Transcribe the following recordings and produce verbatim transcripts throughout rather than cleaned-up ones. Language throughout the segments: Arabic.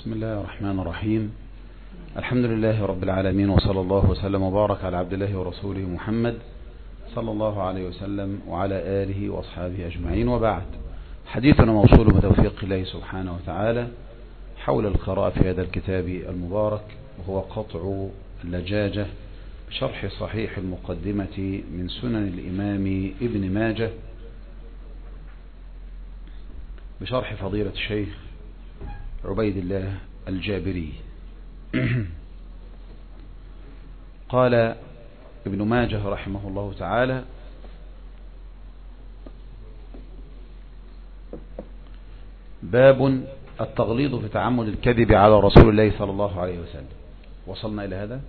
بسم الله الرحمن الرحيم. الحمد لله رب العالمين، وصلى الله وسلم وبارك على عبد الله ورسوله محمد صلى الله عليه وسلم وعلى آله وأصحابه أجمعين، وبعد. حديثنا موصول بتوفيق الله سبحانه وتعالى حول القراءة في هذا الكتاب المبارك، وهو قطع اللجاجة بشرح صحيح المقدمة من سنن الإمام ابن ماجه بشرح فضيلة الشيخ عبيد الله الجابري. قال ابن ماجه رحمه الله تعالى: باب التغليظ في تعمد الكذب على رسول الله صلى الله عليه وسلم. وصلنا إلى هذا.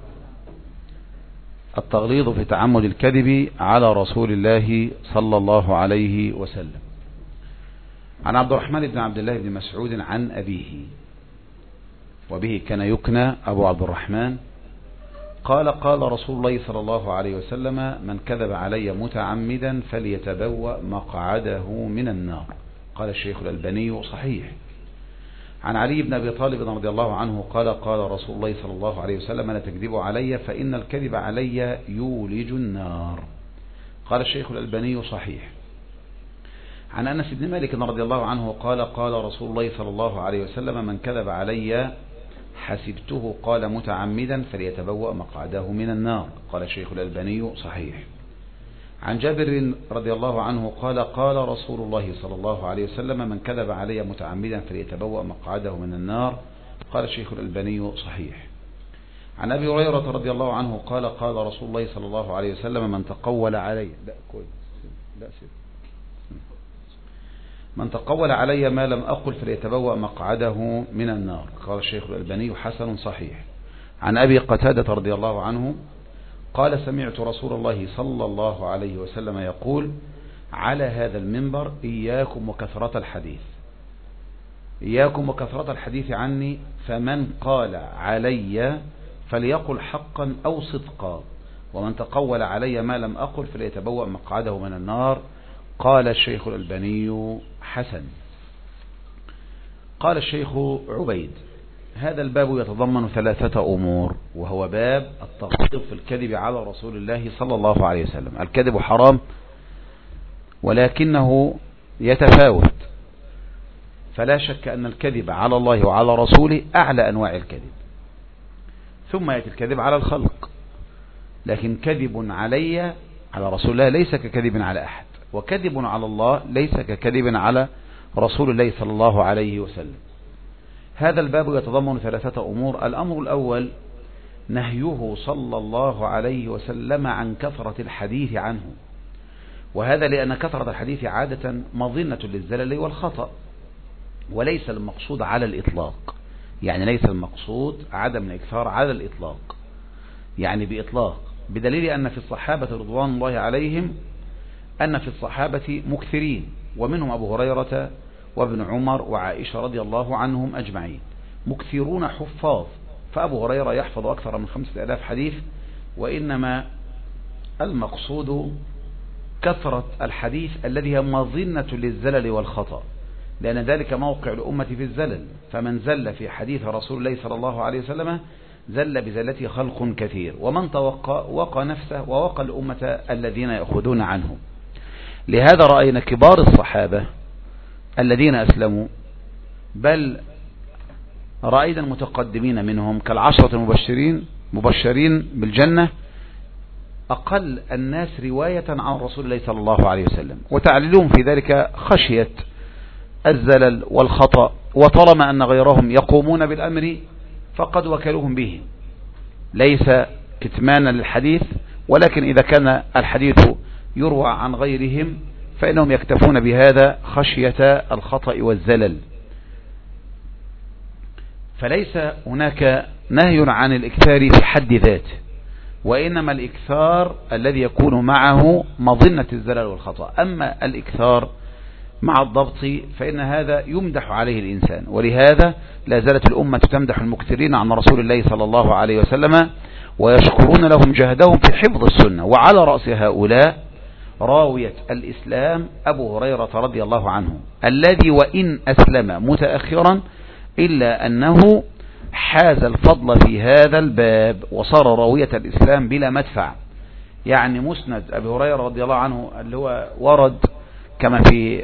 التغليظ في تعمد الكذب على رسول الله صلى الله عليه وسلم. عن عبد الرحمن بن عبد الله بن مسعود عن أبيه، وبه كان يكنى أبو عبد الرحمن، قال: قال رسول الله صلى الله عليه وسلم: من كذب علي متعمدا فليتبوأ مقعده من النار. قال الشيخ الألباني: صحيح. عن علي بن أبي طالب رضي الله عنه قال: قال رسول الله صلى الله عليه وسلم: لا تكذبوا علي فإن الكذب علي يولج النار. قال الشيخ الألباني: صحيح. عن أنس بن مالك رضي الله عنه قال: قال رسول الله صلى الله عليه وسلم: من كذب علي حسبته قال متعمدا فليتبوأ مقعده من النار. قال الشيخ الألباني: صحيح. عن جابر رضي الله عنه قال: قال رسول الله صلى الله عليه وسلم: من كذب علي متعمدا فليتبوأ مقعده من النار. قال الشيخ الألباني: صحيح. عن أبي هريرة رضي الله عنه قال: قال رسول الله صلى الله عليه وسلم: من تقول علي لا كويس لا سيب من تقول علي ما لم أقل فليتبوأ مقعده من النار. قال الشيخ الألباني: حسن صحيح. عن أبي قتادة رضي الله عنه قال: سمعت رسول الله صلى الله عليه وسلم يقول على هذا المنبر: إياكم وكثرة الحديث إياكم وكثرة الحديث عني، فمن قال علي فليقل حقا أو صدقا، ومن تقول علي ما لم أقل فليتبوأ مقعده من النار. قال الشيخ الألباني: حسن. قال الشيخ عبيد: هذا الباب يتضمن ثلاثة أمور، وهو باب التغليظ في الكذب على رسول الله صلى الله عليه وسلم. الكذب حرام، ولكنه يتفاوت، فلا شك أن الكذب على الله وعلى رسوله أعلى أنواع الكذب، ثم يأتي الكذب على الخلق. لكن كذب علي على رسول الله ليس ككذب على أحد، وكذب على الله ليس ككذب على رسول الله صلى الله عليه وسلم. هذا الباب يتضمن ثلاثة أمور. الأمر الأول نهيه صلى الله عليه وسلم عن كثرة الحديث عنه، وهذا لأن كثرة الحديث عادة مظنة للزلل والخطأ، وليس المقصود على الإطلاق. يعني ليس المقصود عدم الإكثار على الإطلاق، يعني بإطلاق، بدليل أن في الصحابة رضوان الله عليهم أن في الصحابة مكثرين، ومنهم أبو هريرة وابن عمر وعائشة رضي الله عنهم أجمعين، مكثرون حفاظ. فأبو هريرة يحفظ أكثر من خمسة آلاف حديث، وإنما المقصود كثرة الحديث الذي هي مظنة للزلل والخطأ، لأن ذلك موقع الأمة في الزلل. فمن زل في حديث رسول الله صلى الله عليه وسلم زل بزلته خلق كثير، ومن توقى وقى نفسه ووقى الأمة الذين يأخذون عنه. لهذا رأينا كبار الصحابة الذين أسلموا، بل رأينا المتقدمين منهم كالعشرة المبشرين مبشرين بالجنة أقل الناس رواية عن رسول الله صلى الله عليه وسلم، وتعليلهم في ذلك خشية الزلل والخطأ، وطالما أن غيرهم يقومون بالأمر فقد وكلوهم به، ليس كتمانا للحديث، ولكن إذا كان الحديث يروى عن غيرهم فإنهم يكتفون بهذا خشية الخطأ والزلل. فليس هناك نهي عن الإكثار في حد ذاته، وإنما الإكثار الذي يكون معه مظنة الزلل والخطأ. أما الإكثار مع الضبط فإن هذا يمدح عليه الإنسان، ولهذا لا زالت الأمة تمدح المكثرين عن رسول الله صلى الله عليه وسلم، ويشكرون لهم جهدهم في حفظ السنة. وعلى رأس هؤلاء راوية الإسلام أبو هريرة رضي الله عنه، الذي وإن أسلم متأخرا إلا أنه حاز الفضل في هذا الباب وصار راوية الإسلام بلا مدفع. يعني مسند أبي هريرة رضي الله عنه اللي هو ورد كما في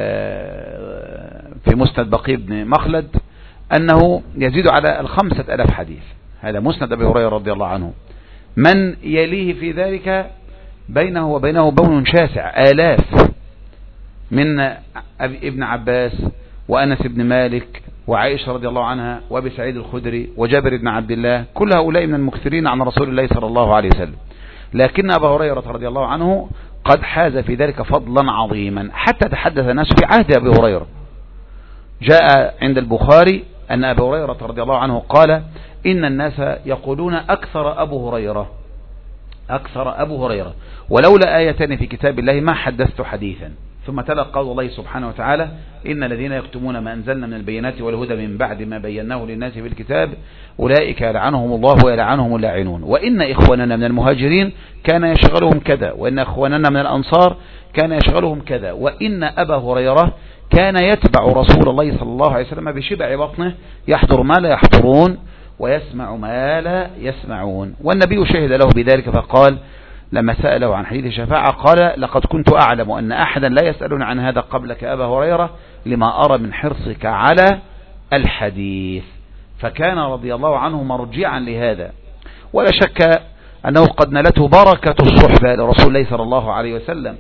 في مسند بقي بن مخلد أنه يزيد على الخمسة ألاف حديث. هذا مسند أبي هريرة رضي الله عنه. من يليه في ذلك بينه وبينه بون شاسع، آلاف من ابن عباس وأنس بن مالك وعائشة رضي الله عنها وابي سعيد الخدري وجابر بن عبد الله، كل هؤلاء من المكثرين عن رسول الله صلى الله عليه وسلم. لكن أبا هريرة رضي الله عنه قد حاز في ذلك فضلا عظيما، حتى تحدث الناس في عهد أبي هريرة. جاء عند البخاري أن أبا هريرة رضي الله عنه قال: إن الناس يقولون أكثر أبو هريرة أكثر أبو هريرة ولولا آيتان في كتاب الله ما حدثت حديثا. ثم تلا قول الله سبحانه وتعالى: إن الذين يكتمون ما أنزلنا من البينات والهدى من بعد ما بيناه للناس في الكتاب أولئك يلعنهم الله ويلعنهم اللاعنون، وإن إخواننا من المهاجرين كان يشغلهم كذا، وإن إخواننا من الأنصار كان يشغلهم كذا، وإن أبا هريرة كان يتبع رسول الله صلى الله عليه وسلم بشبع بطنه يحضر ما لا يحضرون ويسمع ما لا يسمعون. والنبي شهد له بذلك فقال لما سأله عن حديث الشفاعة قال: لقد كنت أعلم أن أحدا لا يسألون عن هذا قبلك أبا هريرة لما أرى من حرصك على الحديث. فكان رضي الله عنه مرجعا لهذا، ولا شك أنه قد نالته بركة الصحبة لرسول الله صلى الله عليه وسلم.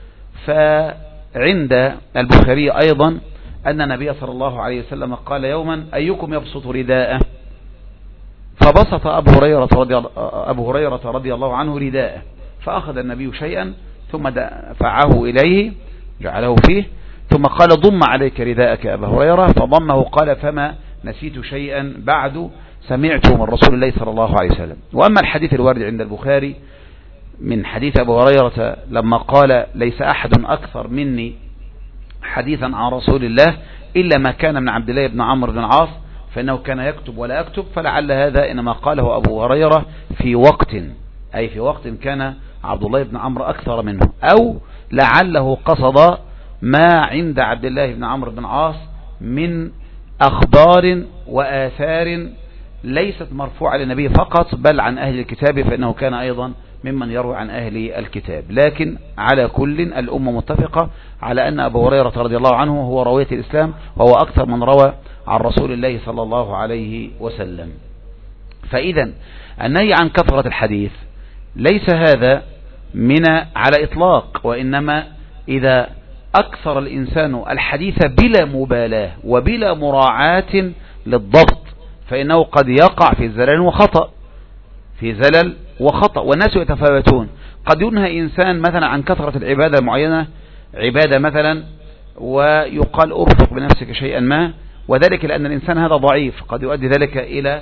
فعند البخاري أيضا أن النبي صلى الله عليه وسلم قال يوما: أيكم يبسط رداءه؟ فبسط أبو هريرة رضي, أبو هريرة رضي الله عنه رداءه، فأخذ النبي شيئا ثم دفعه إليه جعله فيه، ثم قال: ضم عليك رداءك أبا هريرة، فضمه. قال: فما نسيت شيئا بعد سمعته من رسول الله صلى الله عليه وسلم. وأما الحديث الوارد عند البخاري من حديث أبو هريرة لما قال: ليس أحد أكثر مني حديثا عن رسول الله إلا ما كان من عبد الله بن عمرو بن العاص فإنه كان يكتب ولا يكتب، فلعل هذا إنما قاله أبو هريرة في وقت، أي في وقت كان عبد الله بن عمرو أكثر منه، أو لعله قصد ما عند عبد الله بن عمرو بن العاص من أخبار وآثار ليست مرفوعة للنبي فقط بل عن أهل الكتاب، فإنه كان أيضا ممن يروي عن أهل الكتاب. لكن على كل الأمة متفقة على أن أبو هريرة رضي الله عنه هو راوية الإسلام، وهو أكثر من روى عن رسول الله صلى الله عليه وسلم. فإذا النهي عن كثرة الحديث ليس هذا من على إطلاق، وإنما إذا أكثر الإنسان الحديث بلا مبالاة وبلا مراعاة للضبط فإنه قد يقع في زلل وخطأ في زلل وخطأ والناس يتفاوتون. قد ينهى إنسان مثلا عن كثرة العبادة المعينة، عبادة مثلا، ويقال أرفق بنفسك شيئا ما، وذلك لأن الإنسان هذا ضعيف، قد يؤدي ذلك إلى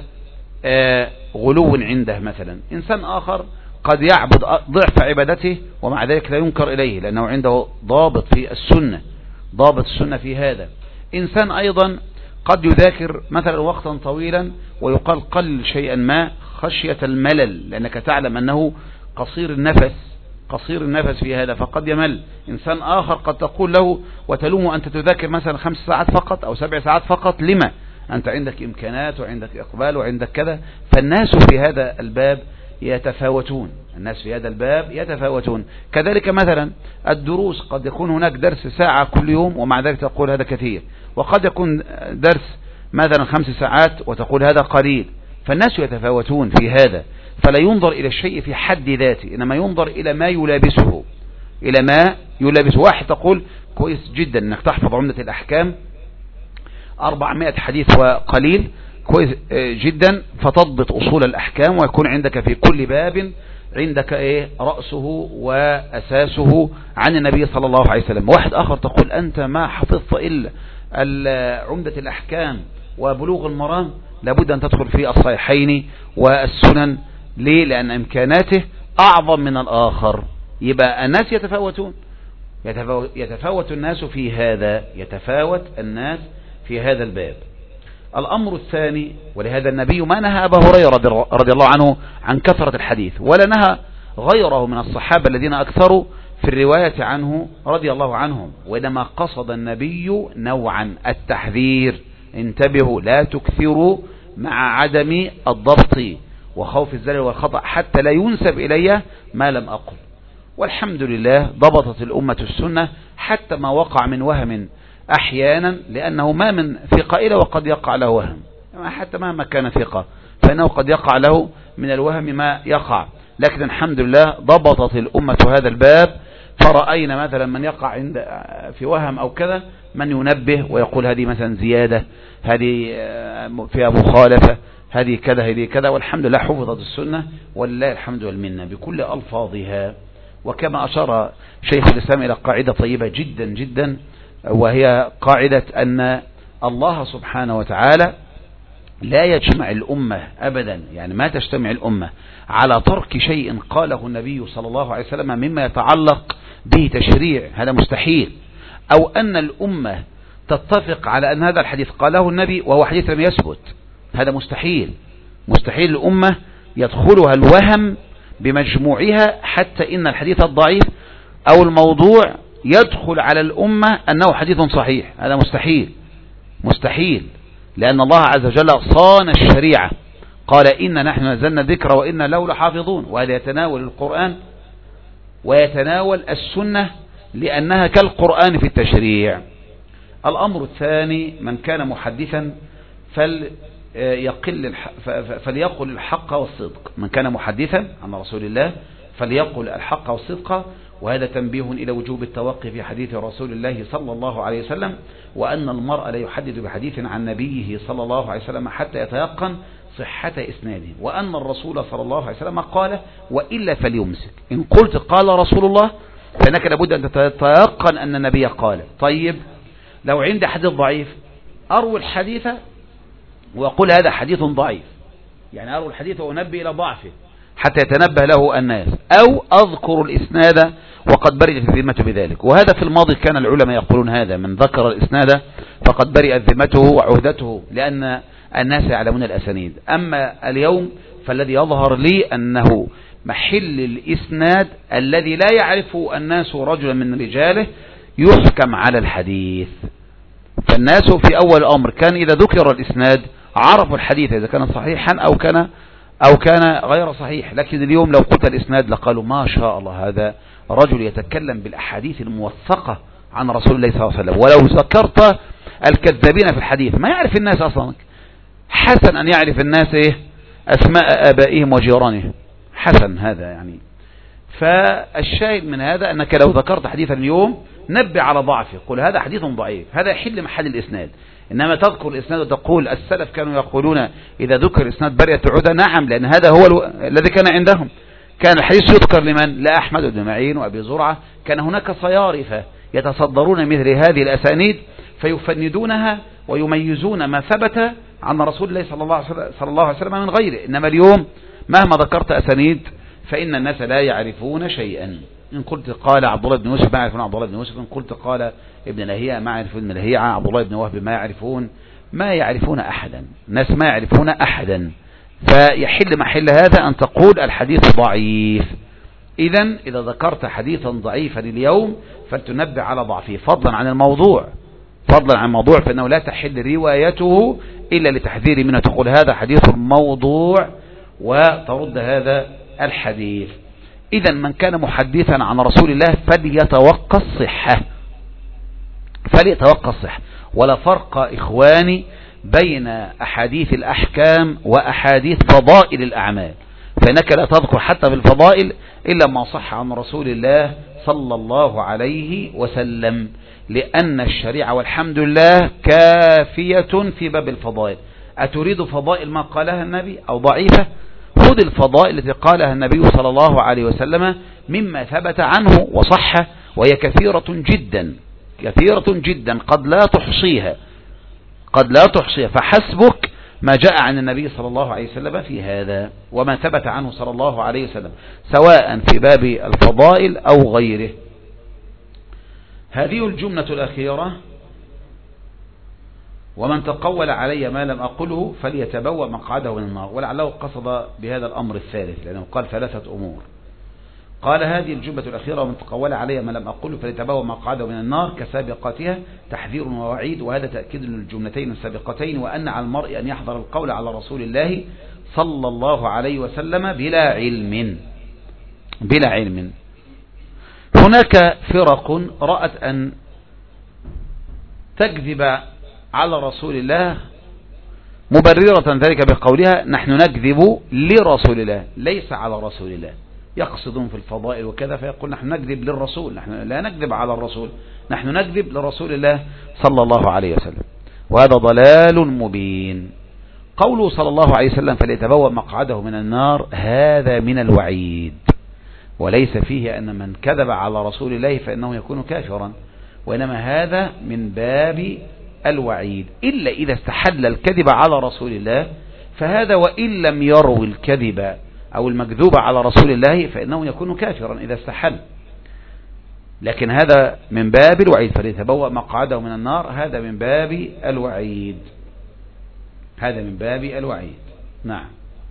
غلو عنده. مثلا إنسان آخر قد يعبد ضعف عبادته ومع ذلك لا ينكر إليه لأنه عنده ضابط في السنة، ضابط السنة في هذا. إنسان أيضا قد يذاكر مثلا وقتا طويلا ويقال قل شيئا ما خشية الملل، لأنك تعلم أنه قصير النفس قصير النفس في هذا فقد يمل. إنسان آخر قد تقول له وتلومه أنت تذاكر مثلا خمس ساعات فقط أو سبع ساعات فقط، لما؟ أنت عندك إمكانات وعندك إقبال وعندك كذا. فالناس في هذا الباب يتفاوتون الناس في هذا الباب يتفاوتون. كذلك مثلا الدروس، قد يكون هناك درس ساعة كل يوم ومع ذلك تقول هذا كثير، وقد يكون درس مثلا خمس ساعات وتقول هذا قليل. فالناس يتفاوتون في هذا، فلا ينظر إلى الشيء في حد ذاته، إنما ينظر إلى ما يلابسه إلى ما يلابسه. واحد تقول كويس جدا أنك تحفظ عمدة الأحكام أربعمائة حديث وقليل، كويس جدا، فتضبط أصول الأحكام ويكون عندك في كل باب عندك إيه رأسه وأساسه عن النبي صلى الله عليه وسلم. واحد آخر تقول أنت ما حفظت إلا عمدة الأحكام وبلوغ المرام، لابد أن تدخل في الصحيحين والسنن. ليه؟ لأن إمكاناته أعظم من الآخر. يبقى الناس يتفاوتون يتفاوت الناس في هذا يتفاوت الناس في هذا الباب. الأمر الثاني، ولهذا النبي ما نهى أبا هريرة رضي الله عنه عن كثرة الحديث، ولا نهى غيره من الصحابة الذين أكثروا في الرواية عنه رضي الله عنهم، وإنما قصد النبي نوعا التحذير انتبهوا لا تكثروا مع عدم الضبط وخوف الزلل والخطأ حتى لا ينسب إلي ما لم أقل. والحمد لله ضبطت الأمة السنة حتى ما وقع من وهم أحيانا، لأنه ما من ثقة إلا وقد يقع له وهم، حتى مهما كان ثقة فإنه قد يقع له من الوهم ما يقع، لكن الحمد لله ضبطت الأمة هذا الباب، فرأينا مثلا من يقع عند في وهم أو كذا من ينبه ويقول هذه مثلا زيادة، هذه فيها مخالفة، هذه كذا هذه كذا، والحمد لله حفظت السنة ولله الحمد والمنة بكل ألفاظها. وكما أشار شيخ الإسلام إلى قاعدة طيبة جدا جدا، وهي قاعدة أن الله سبحانه وتعالى لا يجمع الأمة أبدا، يعني ما تجتمع الأمة على ترك شيء قاله النبي صلى الله عليه وسلم مما يتعلق به تشريع، هذا مستحيل، أو أن الأمة تتفق على أن هذا الحديث قاله النبي وهو حديث لم يثبت، هذا مستحيل. مستحيل الأمة يدخلها الوهم بمجموعها حتى إن الحديث الضعيف أو الموضوع يدخل على الأمة أنه حديث صحيح، هذا مستحيل مستحيل، لأن الله عز وجل صان الشريعة، قال إن نحن نزلنا الذكر وإن له لحافظون، وهذا يتناول القرآن ويتناول السنة لأنها كالقرآن في التشريع. الأمر الثاني من كان محدثا فليقل فليقل الحق والصدق، من كان محدثا عن رسول الله فليقل الحق والصدق، وهذا تنبيه إلى وجوب التوقي في حديث رسول الله صلى الله عليه وسلم، وأن المرء لا يحدث بحديث عن نبيه صلى الله عليه وسلم حتى يتيقن صحة إسناده، وأن الرسول صلى الله عليه وسلم قال وإلا فليمسك، إن قلت قال رسول الله فإنك لابد أن تتيقن أن النبي قال. طيب لو عندي حديث ضعيف أروي الحديث وأقول هذا حديث ضعيف، يعني أروي الحديث وأنبه إلى ضعفه حتى يتنبه له الناس، أو أذكر الإسناد وقد برئت الذمة بذلك. وهذا في الماضي كان العلماء يقولون هذا، من ذكر الإسناد فقد برئت ذمته وعهدته، لأن الناس يعلمون الأسانيد. أما اليوم فالذي يظهر لي أنه محل الإسناد الذي لا يعرف الناس رجلا من رجاله يحكم على الحديث. فالناس في أول أمر كان إذا ذكر الإسناد عرفوا الحديث إذا كان صحيحا أو كان أو كان غير صحيح، لكن اليوم لو قلت الإسناد لقالوا ما شاء الله هذا رجل يتكلم بالأحاديث الموثقة عن رسول الله صلى الله عليه وسلم. ولو ذكرت الكذابين في الحديث ما يعرف الناس أصلا، حسن أن يعرف الناس إيه أسماء آبائهم وجيرانهم، حسن هذا يعني. فالشاهد من هذا أنك لو ذكرت حديثا اليوم نبه على ضعفه، قل هذا حديث ضعيف، هذا يحل محل الإسناد. إنما تذكر الإسناد وتقول السلف كانوا يقولون إذا ذكر الإسناد برئت العهدة، نعم، لأن هذا هو الو... الذي كان عندهم. كان الحديث يذكر لمن؟ لأحمد بن معين وأبي زرعة، كان هناك صيارفة يتصدرون مثل هذه الأسانيد فيفندونها ويميزون ما ثبت عن رسول الله صلى الله عليه وسلم, صلى الله عليه وسلم من غيره. إنما اليوم مهما ذكرت أسانيد فإن الناس لا يعرفون شيئا. إن قلت قال عبد الله بن يوسف ما يعرفون عبد الله بن يوسف، إن قلت قال ابن لهيعة ما يعرفون ابن لهيعة، عبد الله بن وهب ما يعرفون ما يعرفون أحدا، الناس ما يعرفون أحدا. فيحل محل هذا أن تقول الحديث ضعيف. إذن إذا ذكرت حديثا ضعيفا اليوم فلتنبه على ضعفه، فضلا عن الموضوع فضلا عن الموضوع فإنه لا تحل روايته إلا لتحذير منه، تقول هذا حديث موضوع وترد هذا الحديث. إذا من كان محدثا عن رسول الله فليتوقى الصحة فليتوقى الصحة ولا فرق إخواني بين أحاديث الأحكام وأحاديث فضائل الأعمال، فإنك لا تذكر حتى في الفضائل إلا ما صح عن رسول الله صلى الله عليه وسلم، لأن الشريعة والحمد لله كافية في باب الفضائل. أتريد فضائل ما قالها النبي أو ضعيفة؟ خذ الفضائل التي قالها النبي صلى الله عليه وسلم مما ثبت عنه وصح، وهي كثيرة جدا كثيرة جدا قد لا تحصيها قد لا تحصيها فحسبك ما جاء عن النبي صلى الله عليه وسلم في هذا وما ثبت عنه صلى الله عليه وسلم، سواء في باب الفضائل أو غيره. هذه الجملة الأخيرة: ومن تقول علي ما لم أقله فليتبوأ مقعده من النار. ولعله قصد بهذا الأمر الثالث، لأنه قال ثلاثة أمور. قال هذه الجملة الأخيرة ومن تقول علي ما لم أقوله فليتبوأ مقعده من النار كسابقاتها تحذير ووعيد، وهذا تأكيد للجملتين السابقتين، وأن على المرء أن يحضر القول على رسول الله صلى الله عليه وسلم بلا علم بلا علم. هناك فرق رأت أن تكذب على رسول الله مبررة ذلك بقولها نحن نكذب لرسول الله ليس على رسول الله، يقصدون في الفضائل وكذا فيقول نحن نكذب للرسول، نحن لا نكذب على الرسول، نحن نكذب لرسول الله صلى الله عليه وسلم، وهذا ضلال مبين. قوله صلى الله عليه وسلم فليتبوأ مقعده من النار هذا من الوعيد، وليس فيه أن من كذب على رسول الله فإنه يكون كافرا، وإنما هذا من باب الوعيد، إلا إذا استحل الكذب على رسول الله فهذا وإن لم يروي الكذب أو المكذوب على رسول الله فإنه يكون كافرا إذا استحل، لكن هذا من باب الوعيد. فليتبوأ مقعده من النار هذا من باب الوعيد، هذا من باب الوعيد. نعم.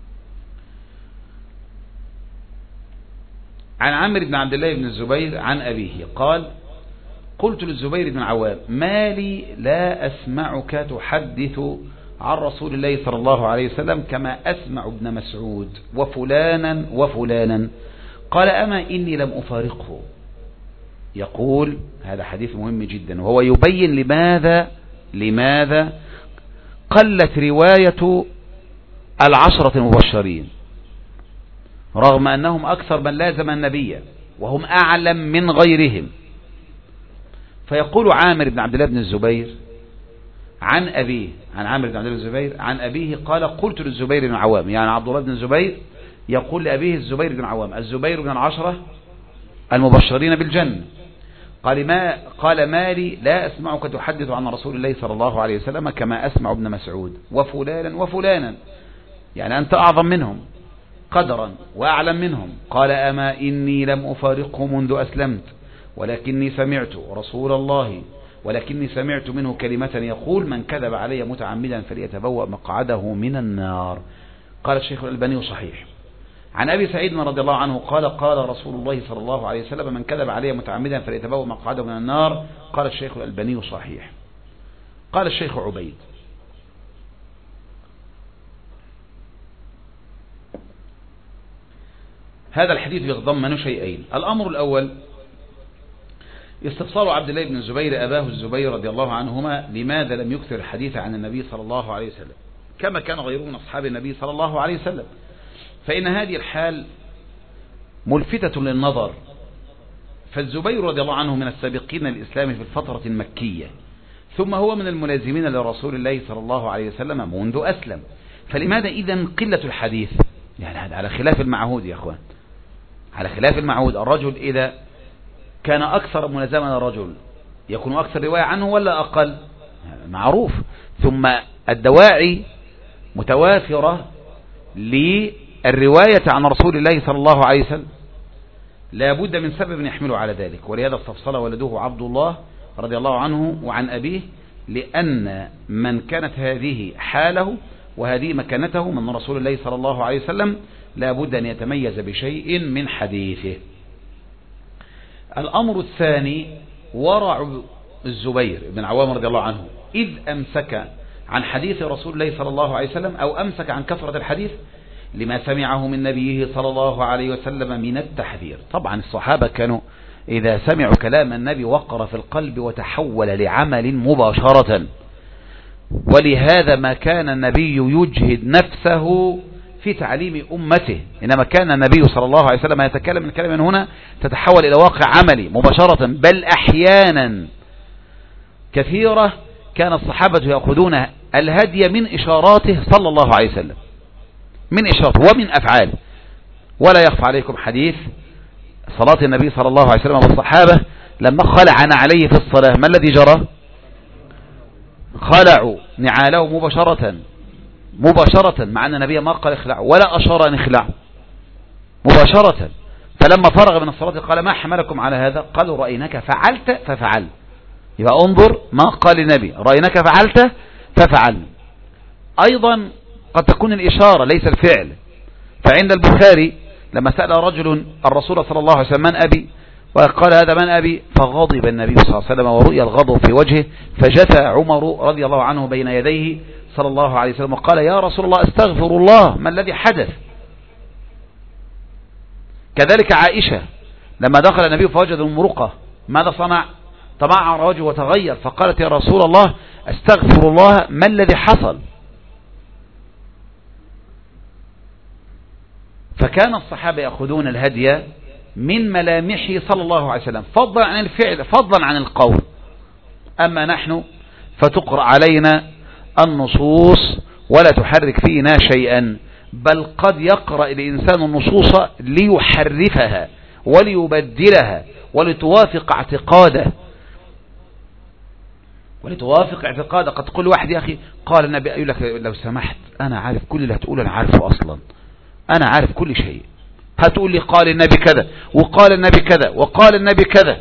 عن عمرو بن عبد الله بن الزبير عن أبيه قال قلت للزبير بن عوام ما لي لا أسمعك تحدث عن رسول الله صلى الله عليه وسلم كما أسمع ابن مسعود وفلانا وفلانا، قال أما إني لم أفارقه. يقول هذا حديث مهم جدا، وهو يبين لماذا لماذا قلت رواية العشرة المبشرين رغم أنهم أكثر من لازم النبي وهم أعلم من غيرهم. فيقول عامر بن عبد الله بن الزبير عن أبيه عن عامر بن عبد الله بن الزبير عن أبيه قال قلت للزبير بن عوام، يعني عبد الله بن الزبير يقول لأبيه الزبير بن عوام، الزبير بن العشرة المبشرين بالجنة، قال ما قال مالي لا أسمعك تحدث عن رسول الله صلى الله عليه وسلم كما أسمع ابن مسعود وفلانا وفلانا، يعني أنت أعظم منهم قدرا وأعلم منهم. قال أما إني لم أفارقه منذ أسلمت ولكني سمعت رسول الله ولكني سمعت منه كلمة يقول من كذب علي متعمدا فليتبوأ مقعده من النار. قال الشيخ الألباني صحيح. عن أبي سعيد رضي الله عنه قال قال رسول الله صلى الله عليه وسلم من كذب علي متعمدا فليتبوأ مقعده من النار. قال الشيخ الألباني صحيح. قال الشيخ عبيد هذا الحديث يتضمن شيئين. الأمر الأول استفسار عبد الله بن الزبير أباه الزبير رضي الله عنهما لماذا لم يكثر الحديث عن النبي صلى الله عليه وسلم كما كان غيره من أصحاب النبي صلى الله عليه وسلم، فإن هذه الحال ملفتة للنظر. فالزبير رضي الله عنه من السابقين الإسلام في الفترة المكية، ثم هو من الملازمين لرسول الله صلى الله عليه وسلم منذ أسلم، فلماذا إذن قلة الحديث؟ يعني هذا على خلاف المعهود يا أخوان، على خلاف المعهود. الرجل إذا كان أكثر ملازمة للرجل يكون أكثر رواية عنه ولا أقل؟ معروف. ثم الدواعي متوافرة للرواية عن رسول الله صلى الله عليه وسلم، لا بد من سبب يحمله على ذلك. ولهذا استفصل ولده عبد الله رضي الله عنه وعن أبيه، لأن من كانت هذه حاله وهذه مكانته من رسول الله صلى الله عليه وسلم لا بد أن يتميز بشيء من حديثه. الأمر الثاني ورع الزبير بن عوام رضي الله عنه إذ أمسك عن حديث رسول الله صلى الله عليه وسلم أو أمسك عن كثرة الحديث لما سمعه من نبيه صلى الله عليه وسلم من التحذير. طبعا الصحابة كانوا إذا سمعوا كلام النبي وقر في القلب وتحول لعمل مباشرة، ولهذا ما كان النبي يجهد نفسه في تعليم أمته، إنما كان النبي صلى الله عليه وسلم يتكلم من كلام هنا تتحول إلى واقع عملي مباشرة، بل أحيانا كثيرة كان الصحابة يأخذون الهدي من إشاراته صلى الله عليه وسلم، من إشاراته ومن أفعاله. ولا يخفى عليكم حديث صلاة النبي صلى الله عليه وسلم والصحابة لما خلع عليه في الصلاة ما الذي جرى؟ خلعوا نعاله مباشرة مباشرة، مع أن النبي ما قال اخلعوا ولا أشار أن اخلعوا مباشرة. فلما فرغ من الصلاة قال ما حملكم على هذا؟ قالوا رأيناك فعلت ففعل. يبقى انظر ما قال النبي، رأيناك فعلت ففعل. أيضا قد تكون الإشارة ليس الفعل، فعند البخاري لما سأل رجل الرسول صلى الله عليه وسلم من أبي، وقال هذا من أبي، فغضب النبي صلى الله عليه وسلم ورؤي الغضب في وجهه، فجثى عمر رضي الله عنه بين يديه صلى الله عليه وسلم وقال يا رسول الله استغفر الله، ما الذي حدث؟ كذلك عائشة لما دخل النبي فوجد المرقة ماذا صنع؟ تمعر وجهه وتغير، فقالت يا رسول الله استغفر الله، ما الذي حصل؟ فكان الصحابة يأخذون الهدي من ملامحه صلى الله عليه وسلم فضلا عن الفعل، فضلا عن القول. أما نحن فتقرأ علينا النصوص ولا تحرك فينا شيئا، بل قد يقرأ الإنسان النصوص ليحرفها وليبدلها ولتوافق اعتقاده ولتوافق اعتقاده. قد تقول واحد يا أخي قال النبي، يقول لك لو سمحت أنا عارف كل اللي هتقوله، أنا عارفه أصلا، أنا عارف كل شيء، هتقول لي قال النبي كذا وقال النبي كذا وقال النبي كذا،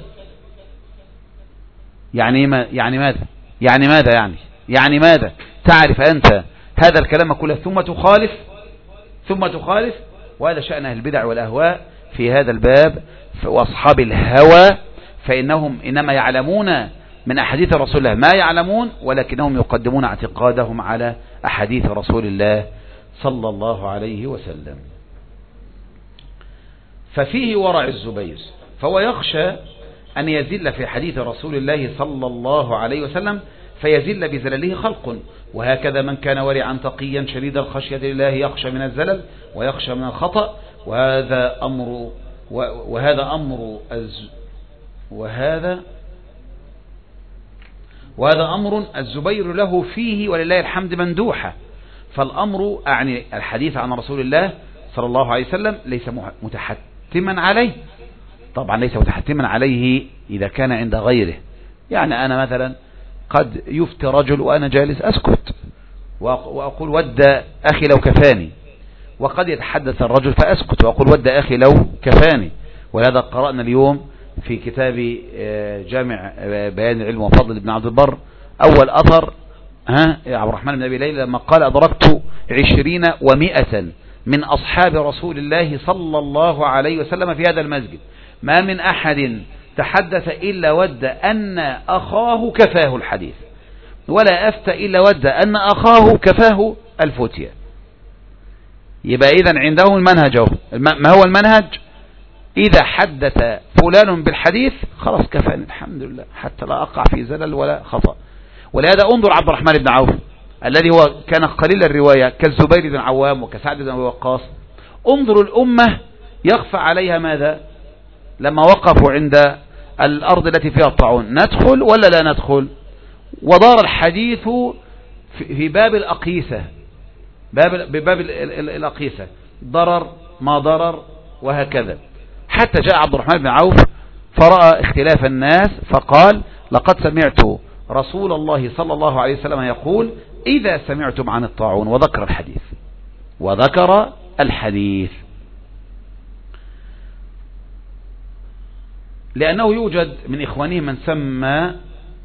يعني ما يعني ماذا يعني ماذا يعني يعني ماذا تعرف أنت هذا الكلام كله ثم تخالف ثم تخالف وهذا شأن أهل البدع والأهواء في هذا الباب. وأصحاب الهوى فإنهم إنما يعلمون من أحاديث رسول الله ما يعلمون، ولكنهم يقدمون اعتقادهم على أحاديث رسول الله صلى الله عليه وسلم. ففيه ورع الزبير، فهو يخشى أن يزل في حديث رسول الله صلى الله عليه وسلم فيزل بزلله خلق، وهكذا من كان ورعا تقيا شديد الخشية لله يخشى من الزلل ويخشى من الخطأ، وهذا أمر وهذا أمر وهذا وهذا أمر الزبير له فيه ولله الحمد مندوحة. فالأمر أعني الحديث عن رسول الله صلى الله عليه وسلم ليس متحتما عليه، طبعا ليس متحتما عليه إذا كان عند غيره. يعني أنا مثلا قد يفتي رجل وأنا جالس أسكت وأقول ود أخي لو كفاني، وقد يتحدث الرجل فأسكت وأقول ود أخي لو كفاني. ولهذا قرأنا اليوم في كتاب جامع بيان العلم وفضل ابن عبد البر أول أثر ها عبد الرحمن بن أبي ليلى لما قال أدركت عشرين ومئة من أصحاب رسول الله صلى الله عليه وسلم في هذا المسجد، ما من أحد تحدث إلا ود أن أخاه كفاه الحديث، ولا أفتى إلا ود أن أخاه كفاه الفتية. يبقى إذن عندهم المنهج، ما هو المنهج؟ إذا حدث فلان بالحديث خلاص كفاني الحمد لله حتى لا أقع في زلل ولا خطأ. ولهذا انظر عبد الرحمن بن عوف الذي هو كان قليل الرواية كالزبير بن عوام وكسعد بن وقاص، انظروا الأمة يخفى عليها ماذا لما وقفوا عند الأرض التي فيها الطاعون، ندخل ولا لا ندخل؟ ودار الحديث في باب الأقيسة، باب بباب الأقيسة، ضرر ما ضرر وهكذا، حتى جاء عبد الرحمن بن عوف فرأى اختلاف الناس فقال لقد سمعت رسول الله صلى الله عليه وسلم يقول إذا سمعتم عن الطاعون، وذكر الحديث وذكر الحديث لأنه يوجد من إخوانه من سمى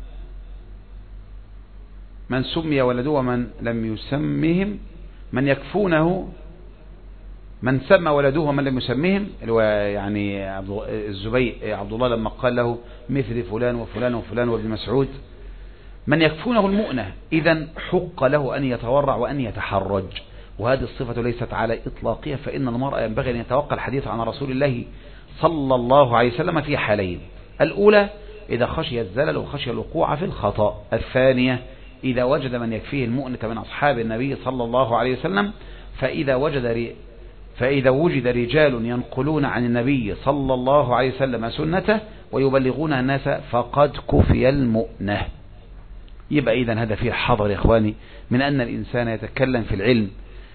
من سمي ولده ومن لم يسمهم، من يكفونه من سمى ولده ومن لم يسمهم، يعني الزبير عبد الله لما قال له مثل فلان وفلان وفلان وابن مسعود، من يكفونه المؤنة، إذن حق له أن يتورع وأن يتحرج. وهذه الصفة ليست على إطلاقها، فإن المرأة ينبغي أن يتوقع الحديث عن رسول الله صلى الله عليه وسلم في حالين: الأولى إذا خشي الزلل وخشي الوقوع في الخطأ، الثانية إذا وجد من يكفيه المؤنة من أصحاب النبي صلى الله عليه وسلم، فإذا وجد فإذا وجد رجال ينقلون عن النبي صلى الله عليه وسلم سنته ويبلغون الناس فقد كفي المؤنة. يبقى إذن هذا فيه حظر يا إخواني من أن الإنسان يتكلم في العلم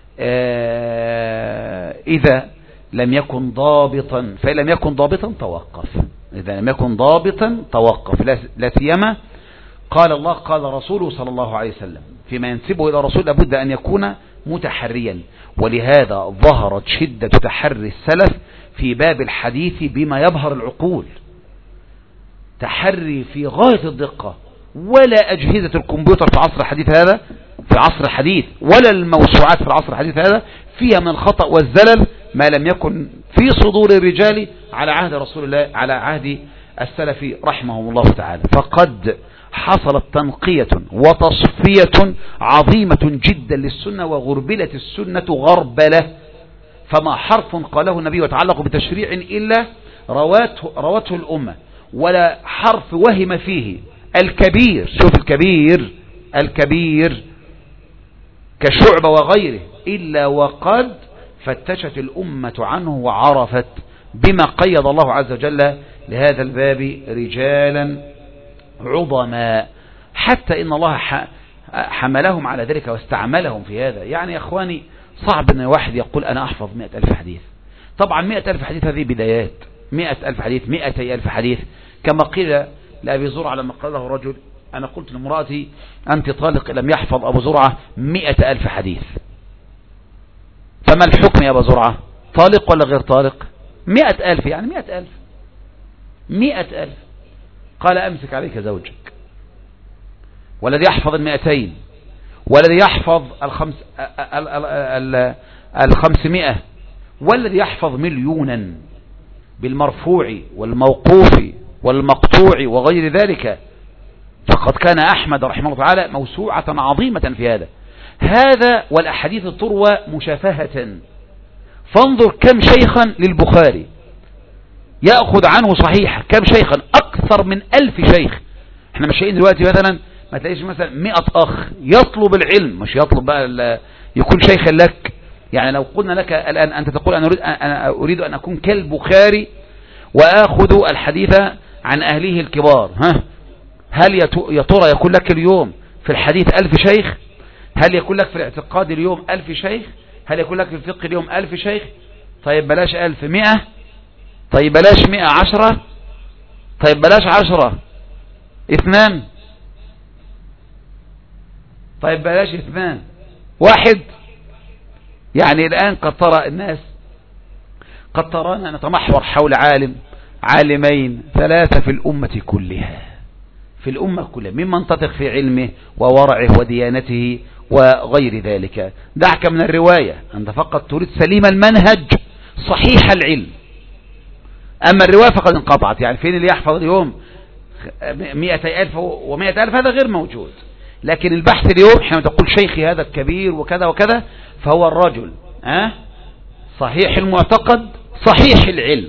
إذا لم يكن ضابطا، فإن لم يكن ضابطا توقف، إذا لم يكن ضابطا توقف، لا سيما قال الله قال رسوله صلى الله عليه وسلم، فيما ينسبه إلى رسول لابد أن يكون متحريا. ولهذا ظهرت شدة تحري السلف في باب الحديث بما يبهر العقول، تحري في غاية الدقة، ولا أجهزة الكمبيوتر في عصر الحديث هذا في عصر الحديث ولا الموسوعات في العصر الحديث هذا فيها من الخطأ والزلل ما لم يكن في صدور الرجال على عهد رسول الله، على عهد السلف رحمهم الله تعالى. فقد حصلت تنقية وتصفية عظيمة جدا للسنة، وغربلة السنة غربلة، فما حرف قاله النبي وتعلق بتشريع إلا رواته, رواته الأمة، ولا حرف وهم فيه الكبير. شوف الكبير الكبير كشعبة وغيره إلا وقد فتشت الأمة عنه وعرفت، بما قيض الله عز وجل لهذا الباب رجالا عظما، حتى إن الله حملهم على ذلك واستعملهم في هذا. يعني يا أخواني صعب أن واحد يقول أنا أحفظ مئة ألف حديث. طبعا مئة ألف حديث هذه بدايات، مئة ألف حديث، مئتي ألف حديث، كما قيل لأبي زرعة لما قال له رجل أنا قلت لامرأتي أنت طالق، لم يحفظ أبو زرعة مئة ألف حديث، فما الحكم يا أبو زرعة، طالق ولا غير طالق؟ مئة ألف، يعني مئة ألف مئة ألف. قال أمسك عليك زوجك، والذي يحفظ المئتين، والذي يحفظ الخمس الخمسمائة، والذي يحفظ مليونا بالمرفوع والموقوف والمقطوع وغير ذلك، فقد كان أحمد رحمه الله تعالى موسوعة عظيمة في هذا. هذا والأحاديث تروى مشافهة. فانظر كم شيخا للبخاري يأخذ عنه صحيحة، كم شيخا، أكثر من ألف شيخ. احنا ماشيين دلوقتي مثلا ما تلاقيش مثلا مئة أخ يطلب العلم، مش يطلب بقى يكون شيخا لك. يعني لو قلنا لك الآن أنت تقول أنا أريد, أنا أريد أن أكون كالبخاري وآخذ الحديث عن أهله الكبار، ها هل يا ترى يكون لك اليوم في الحديث ألف شيخ؟ هل يكون لك في الاعتقاد اليوم ألف شيخ؟ هل يكون لك في الفقه اليوم ألف شيخ؟ طيب بلاش ألف، مئة، طيب بلاش مئة، عشرة، طيب بلاش عشرة، اثنان، طيب بلاش اثنان، واحد. يعني الآن قد ترى الناس، قد ترانا نتمحور حول عالم، عالمين، ثلاثة في الأمة كلها، في الأمة كلها، ممن تثق في علمه وورعه وديانته وغير ذلك. دعك من الرواية، أنت فقط تريد سليم المنهج صحيح العلم، أما الرواية فقد انقطعت. يعني فين اللي يحفظ اليوم مئتي ألف ومئة ألف؟ هذا غير موجود. لكن البحث اليوم حينما تقول شيخي هذا الكبير وكذا وكذا، فهو الرجل أه؟ صحيح المعتقد صحيح العلم،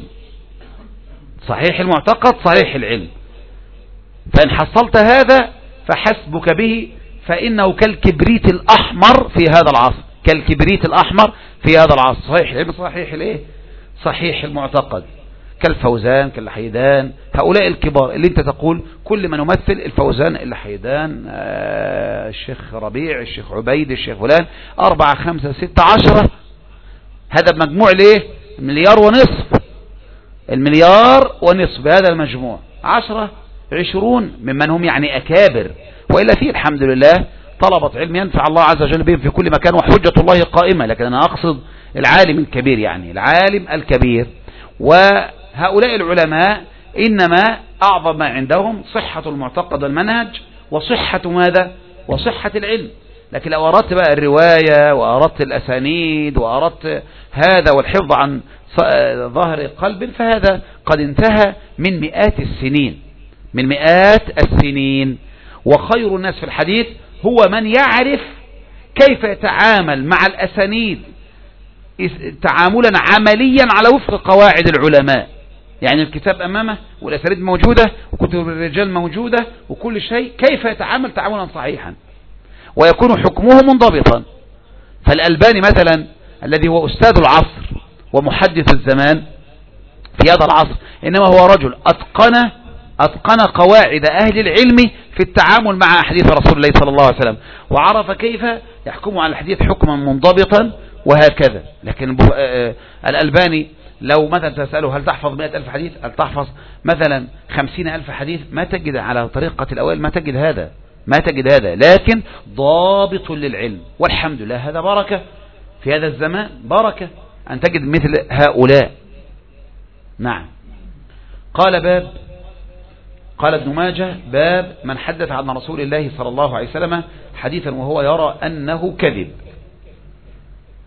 صحيح المعتقد صحيح العلم. فإن حصلت هذا فحسبك به، فإنه كالكبريت الأحمر في هذا العصر، كالكبريت الأحمر في هذا العصر. صحيح العلم صحيح الايه؟ صحيح المعتقد، كالفوزان كالحيدان، هؤلاء الكبار اللي انت تقول كل من يمثل الفوزان الحيدان، آه الشيخ ربيع، الشيخ عبيد، الشيخ فلان، أربعة خمسة ستة عشرة، هذا بمجموع ليه؟ مليار ونصف، المليار ونصف بهذا المجموع، عشرة عشرون ممن هم يعني أكابر. وإلا فيه الحمد لله طلبة علم ينفع الله عز وجل بهم في كل مكان، وحجة الله قائمة. لكن أنا أقصد العالم الكبير، يعني العالم الكبير. وهؤلاء العلماء إنما أعظم ما عندهم صحة المعتقد والمنهج، وصحة ماذا؟ وصحة العلم. لكن لو أردت بقى الرواية وأردت الأسانيد وأردت هذا والحفظ عن ظهر قلب، فهذا قد انتهى من مئات السنين، من مئات السنين. وخير الناس في الحديث هو من يعرف كيف يتعامل مع الأسانيد تعاملا عمليا على وفق قواعد العلماء. يعني الكتاب أمامه والأسانيد موجودة وكتب الرجال موجودة وكل شيء، كيف يتعامل تعاملا صحيحا ويكون حكمه منضبطا. فالألباني مثلا الذي هو أستاذ العصر ومحدث الزمان في هذا العصر، إنما هو رجل أتقن أتقن قواعد أهل العلم في التعامل مع أحاديث رسول الله صلى الله عليه وسلم، وعرف كيف يحكم على الحديث حكما منضبطا وهكذا. لكن الألباني لو مثلا تسأله هل تحفظ مئة ألف حديث، هل تحفظ مثلا خمسين ألف حديث، ما تجد على طريقة الأوائل، ما تجد هذا، ما تجد هذا. لكن ضابط للعلم، والحمد لله هذا بركة في هذا الزمان، بركة أن تجد مثل هؤلاء. نعم. قال باب، قال ابن ماجه باب من حدث عن رسول الله صلى الله عليه وسلم حديثا وهو يرى أنه كذب.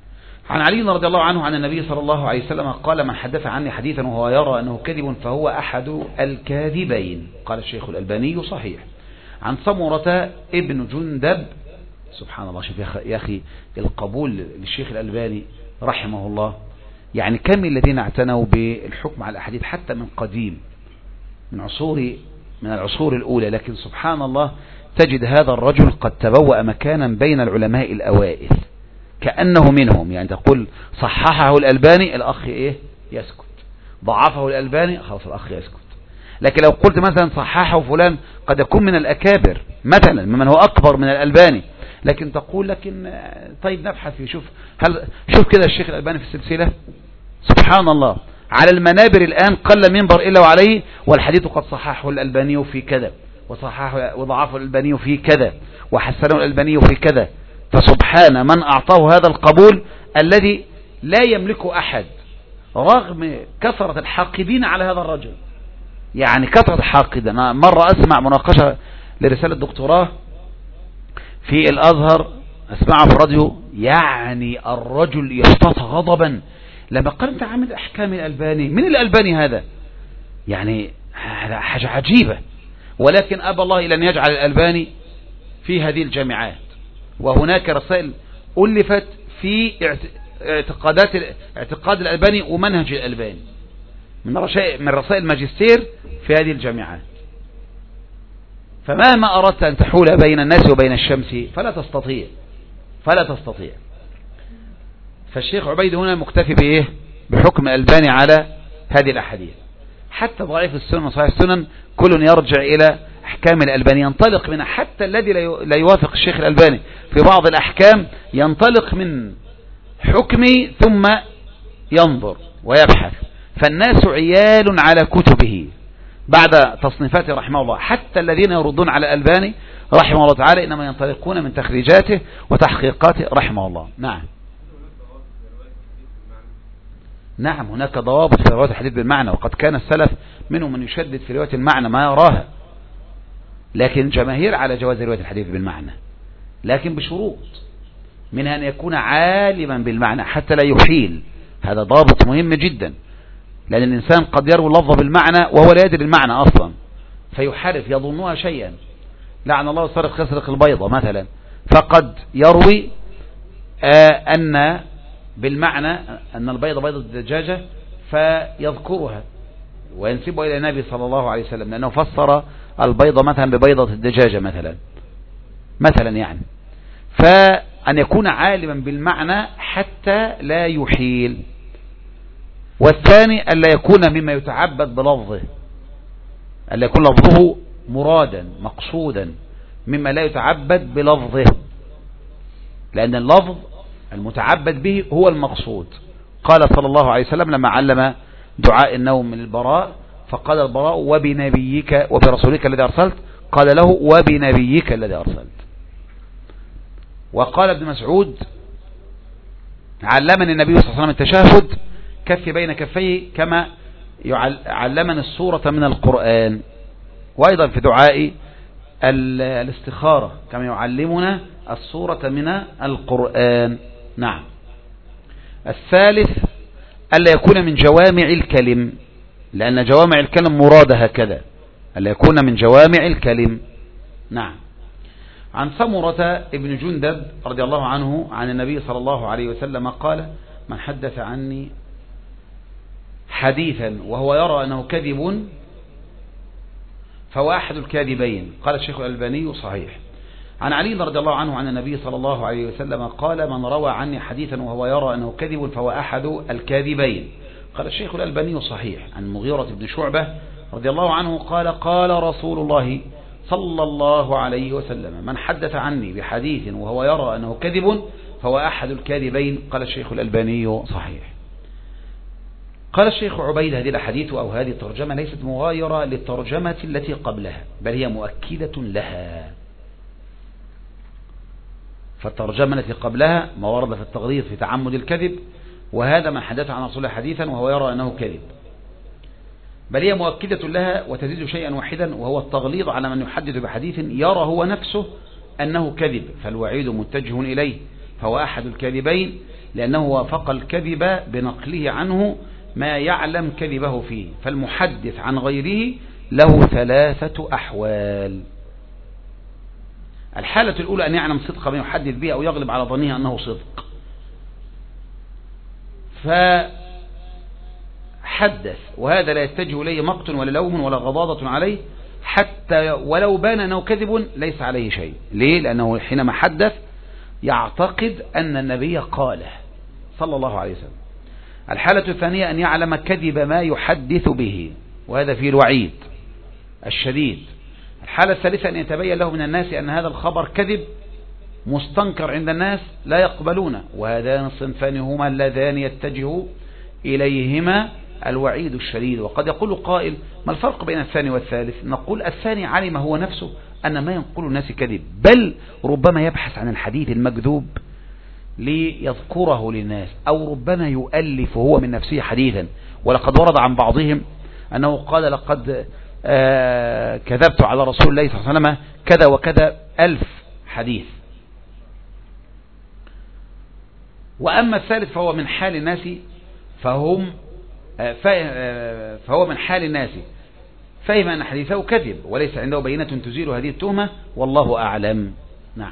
عن علي رضي الله عنه عن النبي صلى الله عليه وسلم قال من حدث عني حديثا وهو يرى أنه كذب فهو أحد الكاذبين. قال الشيخ الألباني صحيح. عن سمرة ابن جندب، سبحان الله، شوف يا أخي القبول للشيخ الألباني رحمه الله، يعني كم الذين اعتنوا بالحكم على الأحاديث حتى من قديم، من عصور من العصور الأولى، لكن سبحان الله تجد هذا الرجل قد تبوأ مكانا بين العلماء الأوائل كأنه منهم. يعني تقول صححه الألباني، الأخ إيه يسكت، ضعفه الألباني، خلاص الأخ يسكت. لكن لو قلت مثلا صححه فلان قد يكون من الأكابر مثلا ممن هو أكبر من الألباني، لكن تقول لكن طيب نبحث فيه. شوف هل شوف كده الشيخ الألباني في السلسلة، سبحان الله، على المنابر الآن قل منبر إلا وعليه والحديث قد صححه الألباني في كذا، وصححه وضعفه الألباني في كذا، وحسنه الألباني في كذا. فسبحان من أعطاه هذا القبول الذي لا يملك أحد، رغم كثرة الحاقدين على هذا الرجل. يعني كثرة الحاقدين. أنا مرة أسمع مناقشة لرسالة دكتوراه في الأزهر، أسمعها في راديو، يعني الرجل يشتط غضبا لما قال أنت عامل أحكام الألباني. من الألباني هذا؟ يعني حاجة عجيبة. ولكن أبى الله إلى أن يجعل الألباني في هذه الجامعات، وهناك رسائل ألفت في اعتقادات اعتقاد الألباني ومنهج الألباني من رسائل من رسائل الماجستير في هذه الجامعات. فمهما أردت أن تحول بين الناس وبين الشمس فلا تستطيع فلا تستطيع. فالشيخ عبيد هنا مكتفي بإيه؟ بحكم الألباني على هذه الأحاديث. حتى ضعيف السنن وصحيح السنن كل يرجع إلى أحكام الألباني، ينطلق منها. حتى الذي لا يوافق الشيخ الألباني في بعض الأحكام ينطلق من حكمه ثم ينظر ويبحث. فالناس عيال على كتبه بعد تصنيفاته رحمه الله. حتى الذين يردون على الألباني رحمه الله تعالى إنما ينطلقون من تخريجاته وتحقيقاته رحمه الله. نعم نعم هناك ضوابط في رواية الحديث بالمعنى، وقد كان السلف منهم من يشدد في رواية المعنى ما يراها، لكن جماهير على جواز رواية الحديث بالمعنى، لكن بشروط، منها أن يكون عالما بالمعنى حتى لا يحيل. هذا ضابط مهم جدا، لأن الإنسان قد يروي اللفظ بالمعنى وهو لا يدري المعنى أصلا فيحرف يظنها شيئا. لعن الله السارق يسرق البيضة مثلا، فقد يروي آه أن بالمعنى أن البيضة بيضة الدجاجة فيذكرها وينسبها إلى النبي صلى الله عليه وسلم، لأنه فسر البيضة مثلا ببيضة الدجاجة مثلا مثلا يعني. فأن يكون عالما بالمعنى حتى لا يحيل. والثاني ألا يكون مما يتعبد بلفظه، ألا يكون لفظه مرادا مقصودا مما لا يتعبد بلفظه، لأن اللفظ المتعبد به هو المقصود. قال صلى الله عليه وسلم لما علم دعاء النوم من البراء، فقال البراء وبنبيك وبرسولك الذي أرسلت، قال له وبنبيك الذي أرسلت. وقال ابن مسعود علمني النبي صلى الله عليه وسلم التشهد كف بين كفيه كما علمني السورة من القرآن، وأيضا في دعاء الاستخارة كما يعلمنا السورة من القرآن. نعم. الثالث ألا يكون من جوامع الكلم، لأن جوامع الكلم مراد هكذا، ألا يكون من جوامع الكلم. نعم. عن سمرة ابن جندب رضي الله عنه عن النبي صلى الله عليه وسلم قال من حدث عني حديثا وهو يرى أنه كذب فهو أحد الكاذبين. قال الشيخ الألباني صحيح. عن علي رضي الله عنه عن النبي صلى الله عليه وسلم قال من روى عني حديثا وهو يرى أنه كذب فهو أحد الكاذبين. قال الشيخ الألباني صحيح. عن مغيرة بن شعبة رضي الله عنه قال قال رسول الله صلى الله عليه وسلم من حدث عني بحديث وهو يرى أنه كذب فهو أحد الكاذبين. قال الشيخ الألباني صحيح. قال الشيخ عبيد هذه الحديث أو هذه الترجمة ليست مغايرة للترجمة التي قبلها، بل هي مؤكدة لها. فالترجمة التي قبلها ما ورد في التغليظ في تعمد الكذب، وهذا من حدث عن رسول الله حديثا وهو يرى أنه كذب، بل هي مؤكدة لها وتزيد شيئا واحدا وهو التغليظ على من يحدث بحديث يرى هو نفسه أنه كذب، فالوعيد متجه إليه فهو أحد الكاذبين، لأنه وافق الكذب بنقله عنه ما يعلم كذبه فيه. فالمحدث عن غيره له ثلاثة أحوال. الحالة الأولى أن يعلم صدق ما يحدث به أو يغلب على ظنه أنه صدق، فحدث، وهذا لا يتجه إليه مقت ولا لوم ولا غضاضة عليه، حتى ولو بان أنه كذب ليس عليه شيء. ليه؟ لأنه حينما حدث يعتقد أن النبي قاله صلى الله عليه وسلم. الحالة الثانية أن يعلم كذب ما يحدث به، وهذا فيه الوعيد الشديد. الحالة الثالثة أن يتبين له من الناس أن هذا الخبر كذب مستنكر عند الناس لا يقبلونه، وهذان الصنفان هما اللذان يتجه إليهما الوعيد الشديد. وقد يقول قائل: ما الفرق بين الثاني والثالث؟ نقول: الثاني علم هو نفسه أن ما ينقل الناس كذب، بل ربما يبحث عن الحديث المكذوب ليذكره للناس، أو ربما يؤلف هو من نفسه حديثا. ولقد ورد عن بعضهم أنه قال: لقد آه كذبت على رسول الله صلى الله عليه وسلم كذا وكذا ألف حديث. وأما الثالث فهو من حال الناس فهم آه فهو من حال الناس فهم أن حديثه كذب وليس عنده بينة تزيل هذه التهمة، والله أعلم. نعم.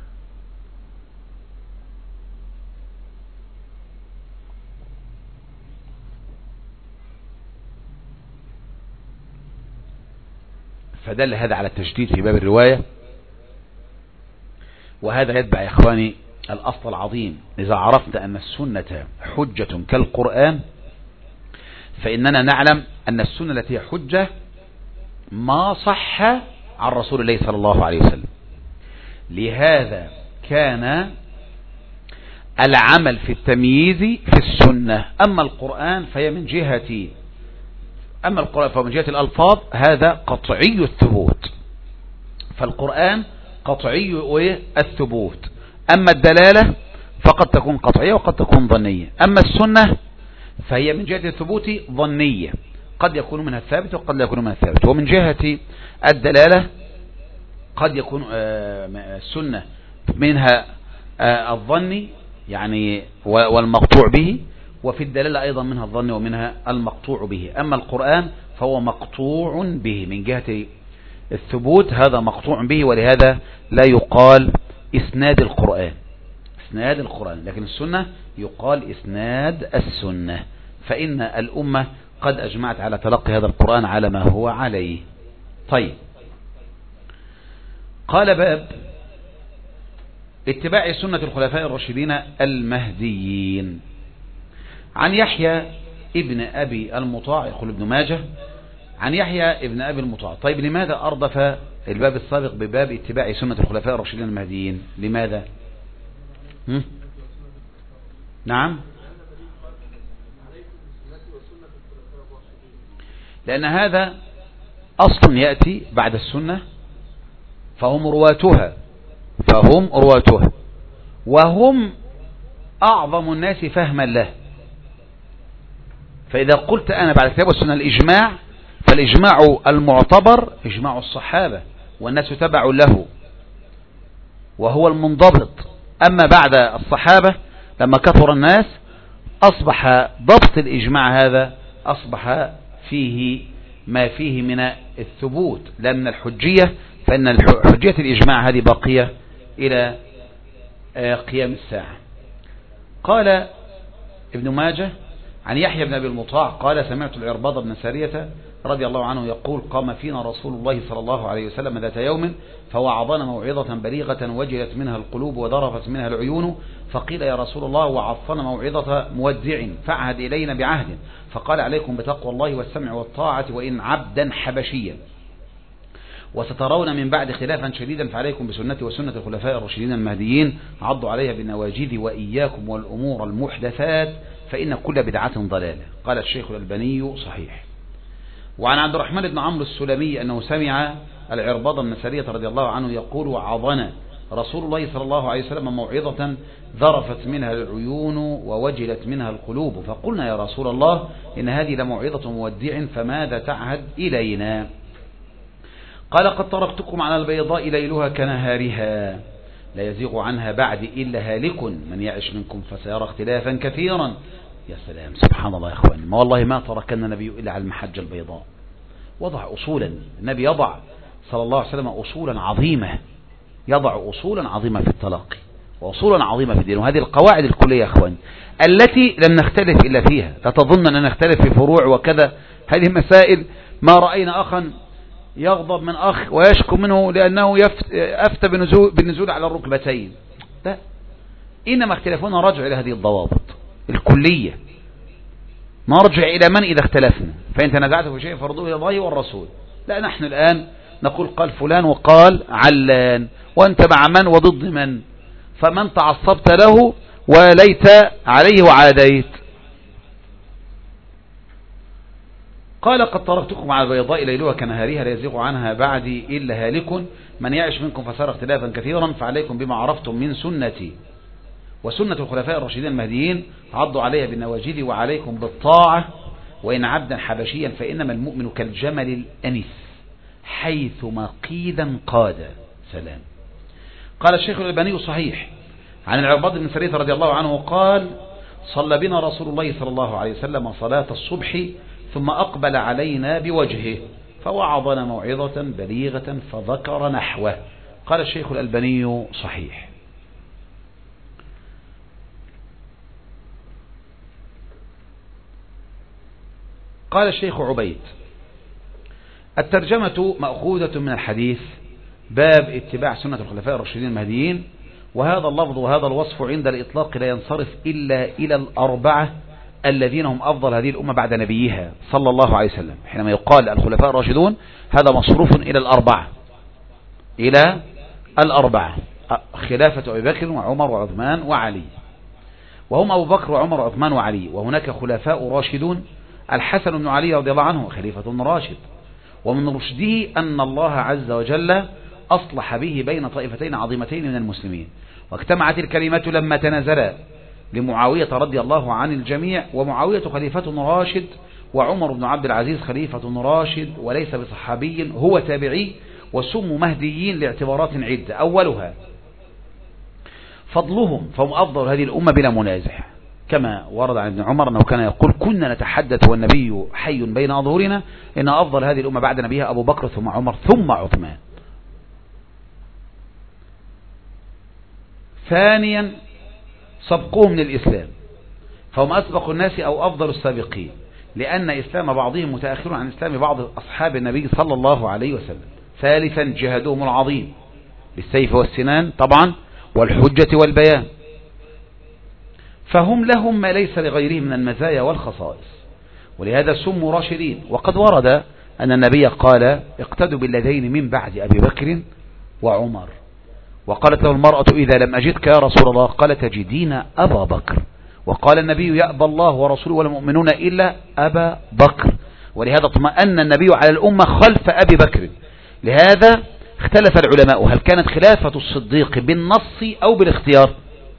فدل هذا على التشديد في باب الرواية، وهذا يتبع يا إخواني الأصل العظيم: إذا عرفت أن السنة حجة كالقرآن فإننا نعلم أن السنة التي هي حجة ما صح عن رسول الله صلى الله عليه وسلم. لهذا كان العمل في التمييز في السنة. أما القرآن فهي من جهة أما القرآن فمن جهة الألفاظ هذا قطعي الثبوت، فالقرآن قطعي الثبوت. أما الدلالة فقد تكون قطعية وقد تكون ظنية. أما السنة فهي من جهة الثبوت ظنية، قد يكون منها الثابت وقد لا يكون منها الثابت. ومن جهة الدلالة قد يكون السنة منها الظني يعني والمقطوع به، وفي الدلالة أيضا منها الظن ومنها المقطوع به. أما القرآن فهو مقطوع به من جهة الثبوت، هذا مقطوع به، ولهذا لا يقال إسناد القرآن إسناد القرآن لكن السنة يقال إسناد السنة، فإن الأمة قد أجمعت على تلقي هذا القرآن على ما هو عليه. طيب، قال: باب اتباع سنة الخلفاء الراشدين المهديين. عن يحيى ابن أبي المطاع، يقول ابن ماجه عن يحيى ابن أبي المطاع. طيب، لماذا أردف الباب السابق بباب اتباع سنة الخلفاء الراشدين المهديين؟ لماذا؟ هم؟ نعم، لأن هذا أصل يأتي بعد السنة، فهم رواتها فهم رواتها وهم أعظم الناس فهما له. فإذا قلت أنا بعد الكتاب والسنة الإجماع، فالإجماع المعتبر إجماع الصحابة والناس تبع له وهو المنضبط. أما بعد الصحابة لما كثر الناس أصبح ضبط الإجماع هذا أصبح فيه ما فيه من الثبوت لا من الحجية، فإن حجية الإجماع هذه باقية إلى قيام الساعة. قال ابن ماجه عن يحيى بن أبي المطاع قال: سمعت العرباض بن سارية رضي الله عنه يقول: قام فينا رسول الله صلى الله عليه وسلم ذات يوم فوعظنا موعظة بليغة وجلت منها القلوب وذرفت منها العيون، فقيل: يا رسول الله، وعظنا موعظة مودع فاعهد إلينا بعهد. فقال: عليكم بتقوى الله والسمع والطاعة وإن عبدا حبشيا، وسترون من بعد خلافا شديدا، فعليكم بسنتي وسنة الخلفاء الراشدين المهديين، عضوا عليها بالنواجذ، وإياكم والأمور المحدثات فإن كل بدعة ضلالة. قال الشيخ الألباني: صحيح. وعن عبد الرحمن بن عمرو السلمي أنه سمع العرباض بن سارية رضي الله عنه يقول: وعظنا رسول الله صلى الله عليه وسلم موعظة ذرفت منها العيون ووجلت منها القلوب، فقلنا: يا رسول الله، إن هذه لموعظة مودع، فماذا تعهد إلينا؟ قال: قد تركتكم على البيضاء ليلها كنهارها، لا يزيغ عنها بعد إلا هالك من يعش منكم فسيرى اختلافا كثيرا. يا سلام، سبحان الله يا أخواني، ما والله ما تركنا النبي إلا على المحجة البيضاء. وضع أصولا، النبي يضع صلى الله عليه وسلم أصولا عظيمة، يضع أصولا عظيمة في التلقي وأصولا عظيمة في الدين. وهذه القواعد الكلية يا أخواني التي لم نختلف إلا فيها. لا تظن أننا نختلف في فروع وكذا، هذه مسائل ما رأينا أخا يغضب من أخ ويشكو منه لأنه أفتى بالنزول, بالنزول على الركبتين. لا، إنما اختلافنا رجع إلى هذه الضوابط الكلية، نرجع إلى من إذا اختلفنا، فإن تنازعت في شيء فرضوه إلى الله والرسول. لا، نحن الآن نقول قال فلان وقال علان، وأنت مع من وضد من، فمن تعصبت له وليت عليه وعاديت. قال قد تركتكم على البيضاء ليلها كنهارها لا يزيغ عنها بعدي إلا هالك من يعش منكم فسار اختلافا كثيرا فعليكم بما عرفتم من سنتي وسنة الخلفاء الراشدين المهديين عضوا عليها بالنواجذ وعليكم بالطاعة وإن عبدا حبشيا فإنما المؤمن كالجمل الأنس حيثما قيدا قاد. سلام. قال الشيخ الألباني صحيح عن العرباض بن سرية رضي الله عنه قال صلى بنا رسول الله صلى الله عليه وسلم صلاة الصبح ثم أقبل علينا بوجهه فوعظنا موعظة بليغة فذكر نحوه. قال الشيخ الألباني صحيح. قال الشيخ عبيد الترجمة مأخوذة من الحديث باب اتباع سنة الخلفاء الراشدين المهديين، وهذا اللفظ وهذا الوصف عند الإطلاق لا ينصرف إلا إلى الأربعة الذين هم أفضل هذه الأمة بعد نبيها صلى الله عليه وسلم. حينما يقال الخلفاء الراشدون هذا مصروف إلى الأربعة، إلى الأربعة خلافة أبي بكر وعمر وعثمان وعلي، وهم أبو بكر وعمر وعثمان وعلي. وهناك خلفاء راشدون الحسن بن علي رضي الله عنه خليفة راشد، ومن رشده أن الله عز وجل أصلح به بين طائفتين عظيمتين من المسلمين، واجتمعت الكلمة لما تنازل لمعاوية رضي الله عن الجميع، ومعاوية خليفة راشد وعمر بن عبد العزيز خليفة راشد وليس بصحابي هو تابعي، وسموا مهديين لاعتبارات عدة. أولها فضلهم، فهم أفضل هذه الأمة بلا منازع، كما ورد عن ابن عمر أنه كان يقول كنا نتحدث والنبي حي بين أظهرنا إن أفضل هذه الأمة بعد نبيها أبو بكر ثم عمر ثم عثمان. ثانيا سبقهم للإسلام، فهم أسبق الناس أو أفضل السابقين، لأن إسلام بعضهم متأخر عن إسلام بعض أصحاب النبي صلى الله عليه وسلم. ثالثا جهادهم العظيم بالسيف والسنان طبعا والحجة والبيان، فهم لهم ما ليس لغيرهم من المزايا والخصائص، ولهذا سموا راشدين. وقد ورد أن النبي قال اقتدوا بالذين من بعد أبي بكر وعمر. وقالت له المرأة إذا لم أجدك يا رسول الله قال تجدين أبا بكر. وقال النبي يأبى الله ورسوله والمؤمنون إلا أبا بكر، ولهذا اطمأن النبي على الأمة خلف أبي بكر. لهذا اختلف العلماء هل كانت خلافة الصديق بالنص أو بالاختيار؟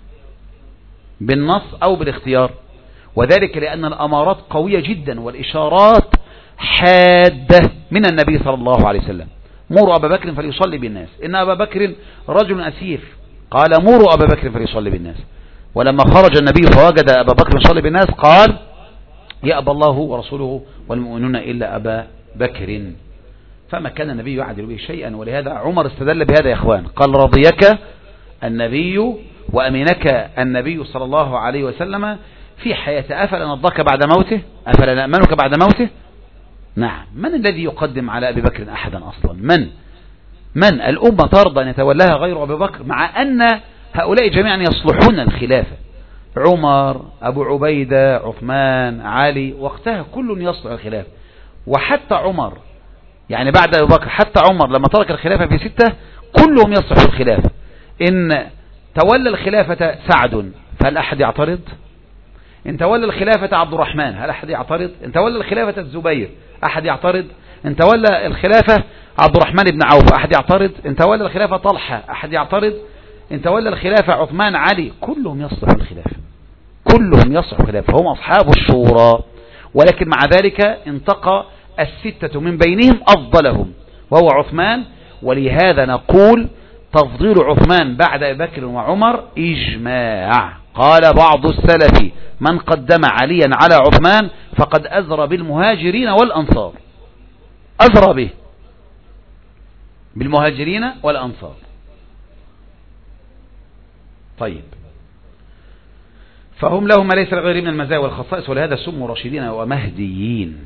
بالنص أو بالاختيار، وذلك لأن الأمارات قوية جدا والإشارات حادة من النبي صلى الله عليه وسلم. مروا أبا بكر فليصلي بالناس إن أبا بكر رجل أسيف، قال مروا أبا بكر فليصلي بالناس. ولما خرج النبي فوجد أبا بكر يصلي بالناس قال يأبى الله ورسوله والمؤمنون إلا أبا بكر. فما كان النبي يعدل به شيئا، ولهذا عمر استدل بهذا يا إخوان، قال رضيك النبي وأمنك النبي صلى الله عليه وسلم في حياته أفلا نرضاك بعد موته أفلا نأمنك بعد موته. نعم، من الذي يقدم على أبي بكر أحدا أصلا؟ من من الأمة ترضى أن يتولاها غير أبي بكر، مع أن هؤلاء جميعا يصلحون الخلافة؟ عمر، أبو عبيدة، عثمان، علي، وقتها كل يصلح الخلافة. وحتى عمر يعني بعد أبي بكر حتى عمر لما ترك الخلافة في ستة كلهم يصلحوا الخلافة. إن تولى الخلافة سعد فهل أحد يعترض؟ إن تولى الخلافة عبد الرحمن هل أحد يعترض؟ إن تولى الخلافة الزبير أحد يعترض؟ إن تولى الخلافة عبد الرحمن بن عوف أحد يعترض؟ إن تولى الخلافة طلحة أحد يعترض؟ إن تولى الخلافة عثمان، علي، كلهم يصلحوا الخلافة، كلهم يصلحوا الخلافة، هم أصحاب الشورى. ولكن مع ذلك انتقى الستة من بينهم أفضلهم وهو عثمان. ولهذا نقول تفضيل عثمان بعد أبي بكر وعمر إجماع. قال بعض السلف من قدم عليا على عثمان فقد أزرى بالمهاجرين والأنصار، أزرى به بالمهاجرين والأنصار. طيب، فهم لهم ما ليس لغيرهم من المزايا والخصائص، ولهذا سموا راشدين ومهديين.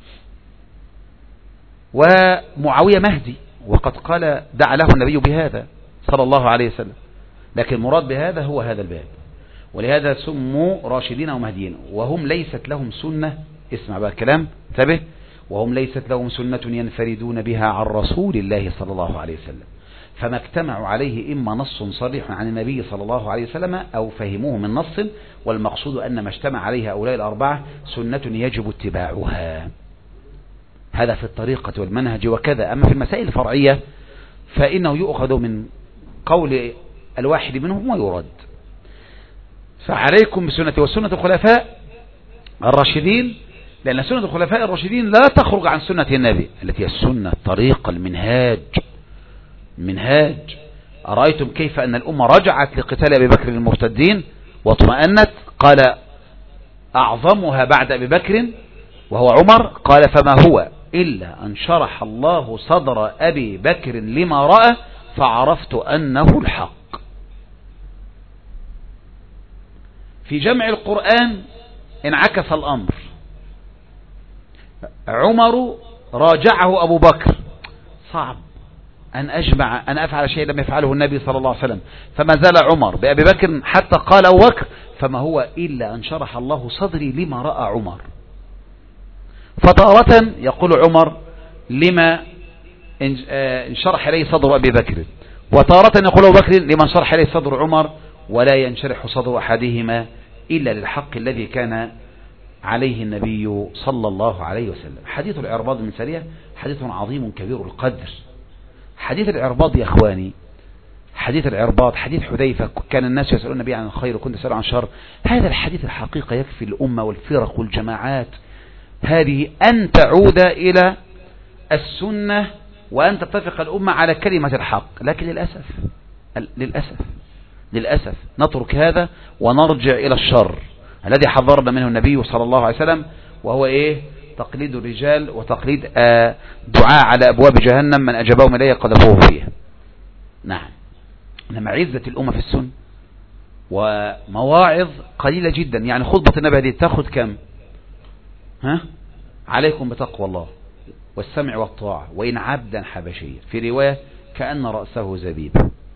ومعاوية مهدي، وقد قال دعا له النبي بهذا صلى الله عليه وسلم، لكن المراد بهذا هو هذا الباب، ولهذا سموا راشدين ومهديين. وهم ليست لهم سنة، اسمع بقى الكلام انتبه، وهم ليست لهم سنة ينفردون بها عن رسول الله صلى الله عليه وسلم، فما اجتمعوا عليه إما نص صريح عن النبي صلى الله عليه وسلم أو فهموه من نص، والمقصود أن ما اجتمع عليها هؤلاء الأربعة سنة يجب اتباعها. هذا في الطريقة والمنهج وكذا. أما في المسائل الفرعية فإنه يؤخذ من قول الواحد منهم ويرد. فعليكم بسنة وسنة الخلفاء الراشدين، لأن سنة الخلفاء الراشدين لا تخرج عن سنة النبي التي هي السنة، الطريقة، المنهاج منهاج. أرأيتم كيف أن الأمة رجعت لقتال أبي بكر المرتدين واطمأنت؟ قال أعظمها بعد أبي بكر وهو عمر، قال فما هو إلا أن شرح الله صدر أبي بكر لما رأى فعرفت أنه الحق. في جمع القرآن انعكس الأمر، عمر راجعه أبو بكر، صعب أن أجمع أن أفعل شيء لم يفعله النبي صلى الله عليه وسلم، فما زال عمر بأبي بكر حتى قال أبو بكر فما هو إلا أن شرح الله صدري لما رأى عمر. فتارة يقول عمر لما انشرح إليه صدر أبي بكر، وتارة يقول أبو بكر لمن شرح إليه صدر عمر، ولا ينشرح صدر أحدهما إلا للحق الذي كان عليه النبي صلى الله عليه وسلم. حديث العرباض بن سارية حديث عظيم كبير القدر. حديث العرباض يا أخواني، حديث العرباض حديث حذيفة، كان الناس يسألون النبي عن الخير وكنت أسأل عن الشر. هذا الحديث الحقيقة يكفي الأمة والفرق والجماعات هذه أن تعود إلى السنة وأن تتفق الأمة على كلمة الحق. لكن للأسف للأسف للأسف نترك هذا ونرجع إلى الشر الذي حذرنا منه النبي صلى الله عليه وسلم، وهو إيه؟ تقليد الرجال وتقليد آه دعاء على أبواب جهنم من أجابهم إليه قذفوه فيها. نعم، إنما عزة الأمة في السنة ومواعظ قليلة جدا. يعني خطبة النبي هذه تاخذ كم؟ ها؟ عليكم بتقوى الله والسمع والطاعة وإن عبدا حبشيا، في رواية كأن رأسه زبيب،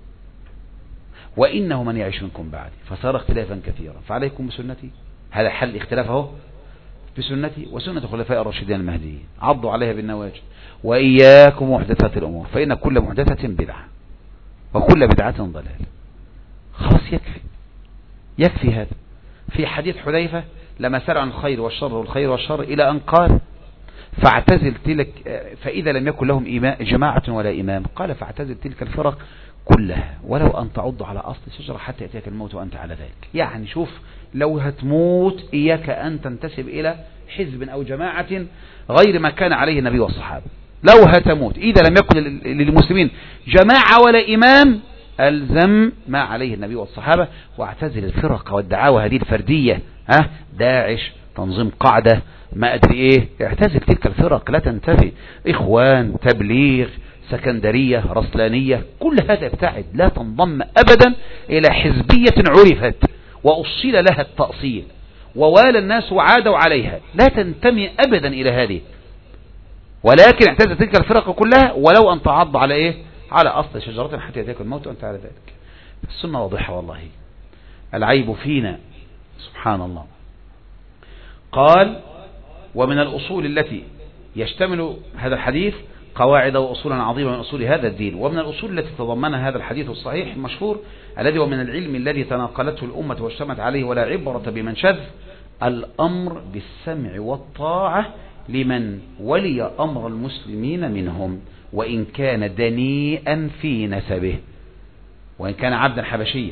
وإنه من يعيش منكم بعدي فصار اختلافا كثيرا فعليكم بسنتي. هذا حل اختلافه بسنتي وسنة خلفاء الراشدين المهديين، عضوا عليها بالنواجذ. وإياكم محدثات الأمور فإن كل محدثة بدعة وكل بدعة ضلال. خلاص يكفي يكفي هذا. في حديث حذيفة لما سأل عن الخير والشر والخير والشر إلى أن قال فاعتزل تلك، فإذا لم يكن لهم جماعة ولا إمام قال فاعتزل تلك الفرق كلها ولو أن تعض على أصل الشجرة حتى يأتيك الموت وأنت على ذلك. يعني شوف، لو هتموت إياك أن تنتسب إلى حزب أو جماعة غير ما كان عليه النبي والصحابة. لو هتموت إذا لم يكن للمسلمين جماعة ولا إمام ألزم ما عليه النبي والصحابة، واعتزل الفرق والدعاوى هذه الفردية، ها داعش، تنظيم قاعدة، ما أدري إيه، اعتزل تلك الفرق لا تنتفي. إخوان، تبليغ، سكندرية، رسلانية، كل هذا ابتعد، لا تنضم أبدا إلى حزبية عرفت وأصيل لها التأصيل ووالى الناس وعادوا عليها، لا تنتمي أبدا إلى هذه، ولكن اعتزل تلك الفرق كلها ولو أن تعض على إيه؟ على أصل شجرة حتى يأتيك الموت وأنت على ذلك. السنة واضحة والله، العيب فينا سبحان الله. قال ومن الأصول التي يشتمل هذا الحديث قواعد وأصولا عظيمة من أصول هذا الدين. ومن الأصول التي تضمنها هذا الحديث الصحيح المشهور الذي هو من العلم الذي تناقلته الأمة واجتمعت عليه ولا عبرة بمن شذ، الأمر بالسمع والطاعة لمن ولي أمر المسلمين منهم وإن كان دنيئا في نسبه وإن كان عبدا حبشيا.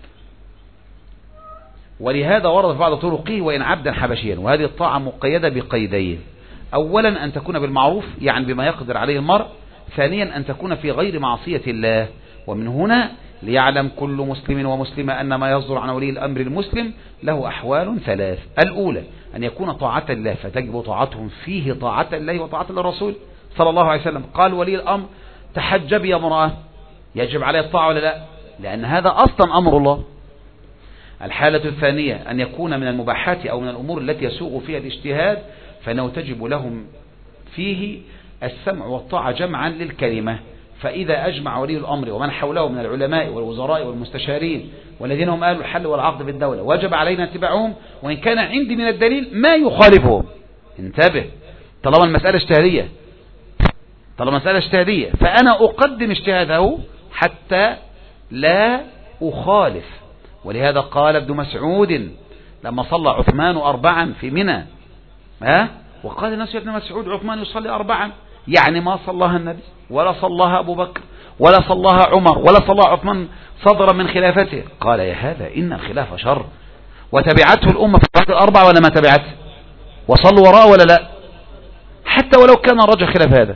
ولهذا ورد في بعض طرقه وإن عبدا حبشيا، وهذه الطاعة مقيدة بقيدين: أولا أن تكون بالمعروف يعني بما يقدر عليه المرء، ثانيا أن تكون في غير معصية الله، ومن هنا ليعلم كل مسلم ومسلمة أن ما يصدر عن ولي الأمر المسلم له أحوال ثلاث. الأولى أن يكون طاعة الله فتجب طاعتهم فيه طاعة الله وطاعة للرسول صلى الله عليه وسلم. قال ولي الأمر تحجب يا امرأة، يجب عليه الطاعة ولا لا؟ لأن هذا أصلا أمر الله. الحالة الثانية أن يكون من المباحات أو من الأمور التي يسوغ فيها الاجتهاد، فإنه تجب لهم فيه السمع والطاعة جمعا للكلمة. فإذا أجمع ولي الأمر ومن حوله من العلماء والوزراء والمستشارين والذين هم أهل الحل والعقد في الدولة وجب علينا اتباعهم، وإن كان عندي من الدليل ما يخالفهم. انتبه، طالما المسألة اجتهادية طالما مسألة اجتهادية فأنا أقدم اجتهاده حتى لا أخالف. ولهذا قال ابن مسعود لما صلى عثمان أربعا في منى، ها وقال الناس يا ابن مسعود عثمان يصلي أربعا، يعني ما صلاها النبي ولا صلاها أبو بكر ولا صلاها عمر ولا صلاها عثمان صدر من خلافته. قال يا هذا إن الخلاف شر، وتبعته الأمة في الوقت الأربع ولا ما تبعته، وصلوا وراءه ولا لا، حتى ولو كان الرجل خلاف هذا.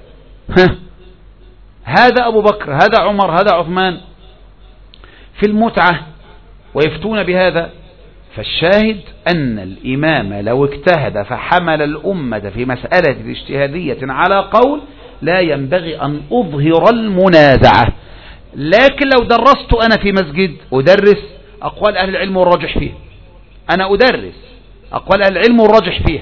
هذا أبو بكر هذا عمر هذا عثمان في المتعة ويفتون بهذا. فالشاهد أن الإمام لو اجتهد فحمل الأمة في مسألة اجتهادية على قول لا ينبغي أن أظهر المنازعة. لكن لو درست أنا في مسجد أدرس أقوال أهل العلم والراجح فيه، أنا أدرس أقوال أهل العلم والراجح فيه،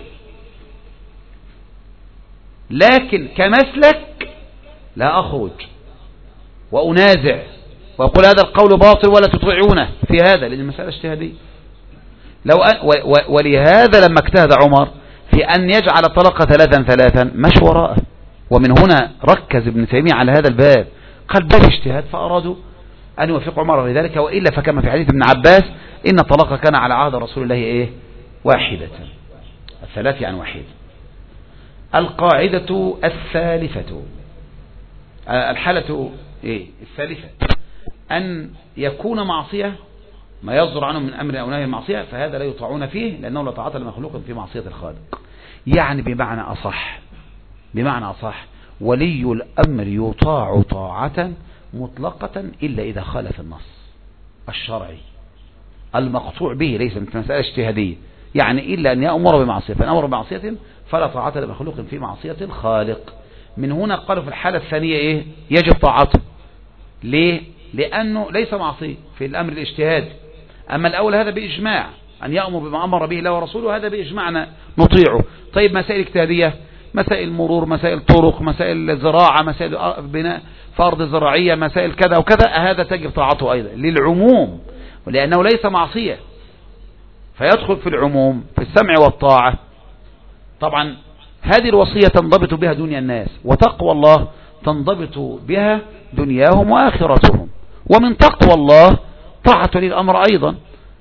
لكن كمسلك لا أخرج وأنازع وأقول هذا القول باطل ولا تطيعونه في هذا، لأن المسألة اجتهادية. لو أن و و ولهذا لما اجتهد عمر في أن يجعل الطلاق ثلاثا ثلاثا مش وراءه. ومن هنا ركز ابن تيمية على هذا الباب، قال باب اجتهاد فأرادوا أن يوافق عمر لذلك، وإلا فكما في حديث ابن عباس إن الطلاق كان على عهد رسول الله إيه واحدة، الثلاث عن واحد. القاعدة الثالثة الحالة إيه الثالثة أن يكون معصية ما يصدر عنه من أمر أو نهي المعصية، فهذا لا يطاعون فيه لأنه لا طاعة لمخلوق في معصية الخالق. يعني بمعنى أصح بمعنى أصح ولي الأمر يطاع طاعة مطلقة إلا إذا خالف النص الشرعي المقطوع به، ليس من مسألة اجتهادية، يعني إلا أن يأمر بمعصية، فإن أمر بمعصية فلا طاعة لمخلوق في معصية الخالق. من هنا قالوا في الحالة الثانية إيه يجب طاعته. ليه؟ لأنه ليس معصية في الأمر الاجتهادي. أما الأول هذا بإجماع أن يأمر بما أمر به الله ورسوله، هذا بإجماعنا نطيعه. طيب مسائل اجتهادية، مسائل مرور، مسائل طرق، مسائل زراعة، مسائل بناء فرض زراعية، مسائل كذا وكذا، هذا تجب طاعته أيضا للعموم، ولأنه ليس معصية فيدخل في العموم في السمع والطاعة. طبعا هذه الوصية تنضبط بها دنيا الناس، وتقوى الله تنضبط بها دنياهم وآخرتهم. ومن تقوى الله طاعة للأمر أيضا،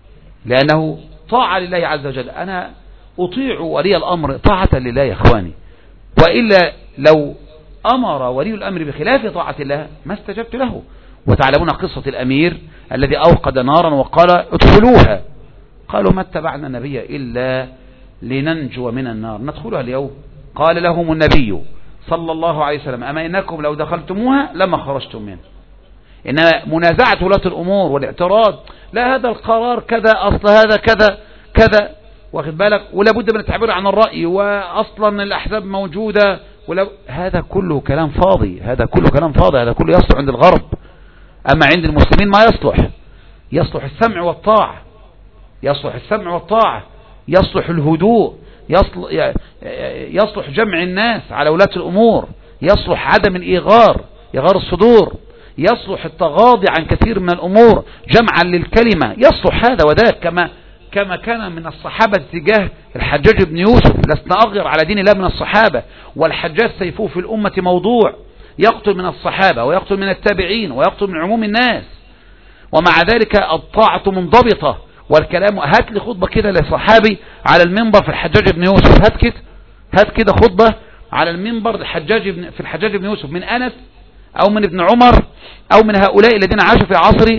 لأنه طاعة لله عز وجل. أنا أطيع ولي الأمر طاعة لله يا إخواني، وإلا لو أمر ولي الأمر بخلاف طاعة الله ما استجبت له. وتعلمون قصة الأمير الذي أوقد نارا وقال ادخلوها، قالوا ما اتبعنا النبي إلا لننجو من النار ندخلها اليوم. قال لهم النبي صلى الله عليه وسلم أما إنكم لو دخلتموها لما خرجتم منها. إنما منازعة ولاة الأمور والاعتراض، لا هذا القرار كذا، أصل هذا كذا كذا، واخد بالك، ولا بد من التعبير عن الرأي، وأصلا الأحزاب موجودة، ولا هذا كله كلام فاضي، هذا كله كلام فاضي، هذا كله يصلح عند الغرب. أما عند المسلمين ما يصلح، يصلح السمع والطاعة، يصلح السمع والطاعة، يصلح الهدوء، يصلح, يصلح جمع الناس على ولاة الأمور، يصلح عدم الإيغار إيغار الصدور، يصلح التغاضي عن كثير من الأمور جمعا للكلمة، يصلح هذا وذاك، كما كما كان من الصحابة تجاه الحجاج بن يوسف. لسنا أغير على دين الله من الصحابة، والحجاج سيفه في الأمة موضوع، يقتل من الصحابة ويقتل من التابعين ويقتل من عموم الناس، ومع ذلك الطاعة منضبطة. والكلام، هات لي خطبة كده لصحابي على المنبر في الحجاج بن يوسف، هات كده هات كده خطبة على المنبر الحجاج بن في الحجاج بن يوسف من أنس أو من ابن عمر أو من هؤلاء الذين عاشوا في عصر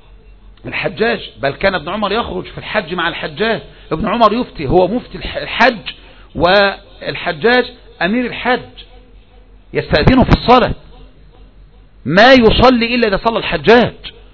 الحجاج. بل كان ابن عمر يخرج في الحج مع الحجاج، ابن عمر يفتي، هو مفتي الحج والحجاج أمير الحج، يستأذنه في الصلاة ما يصلي إلا إذا صلى الحجاج.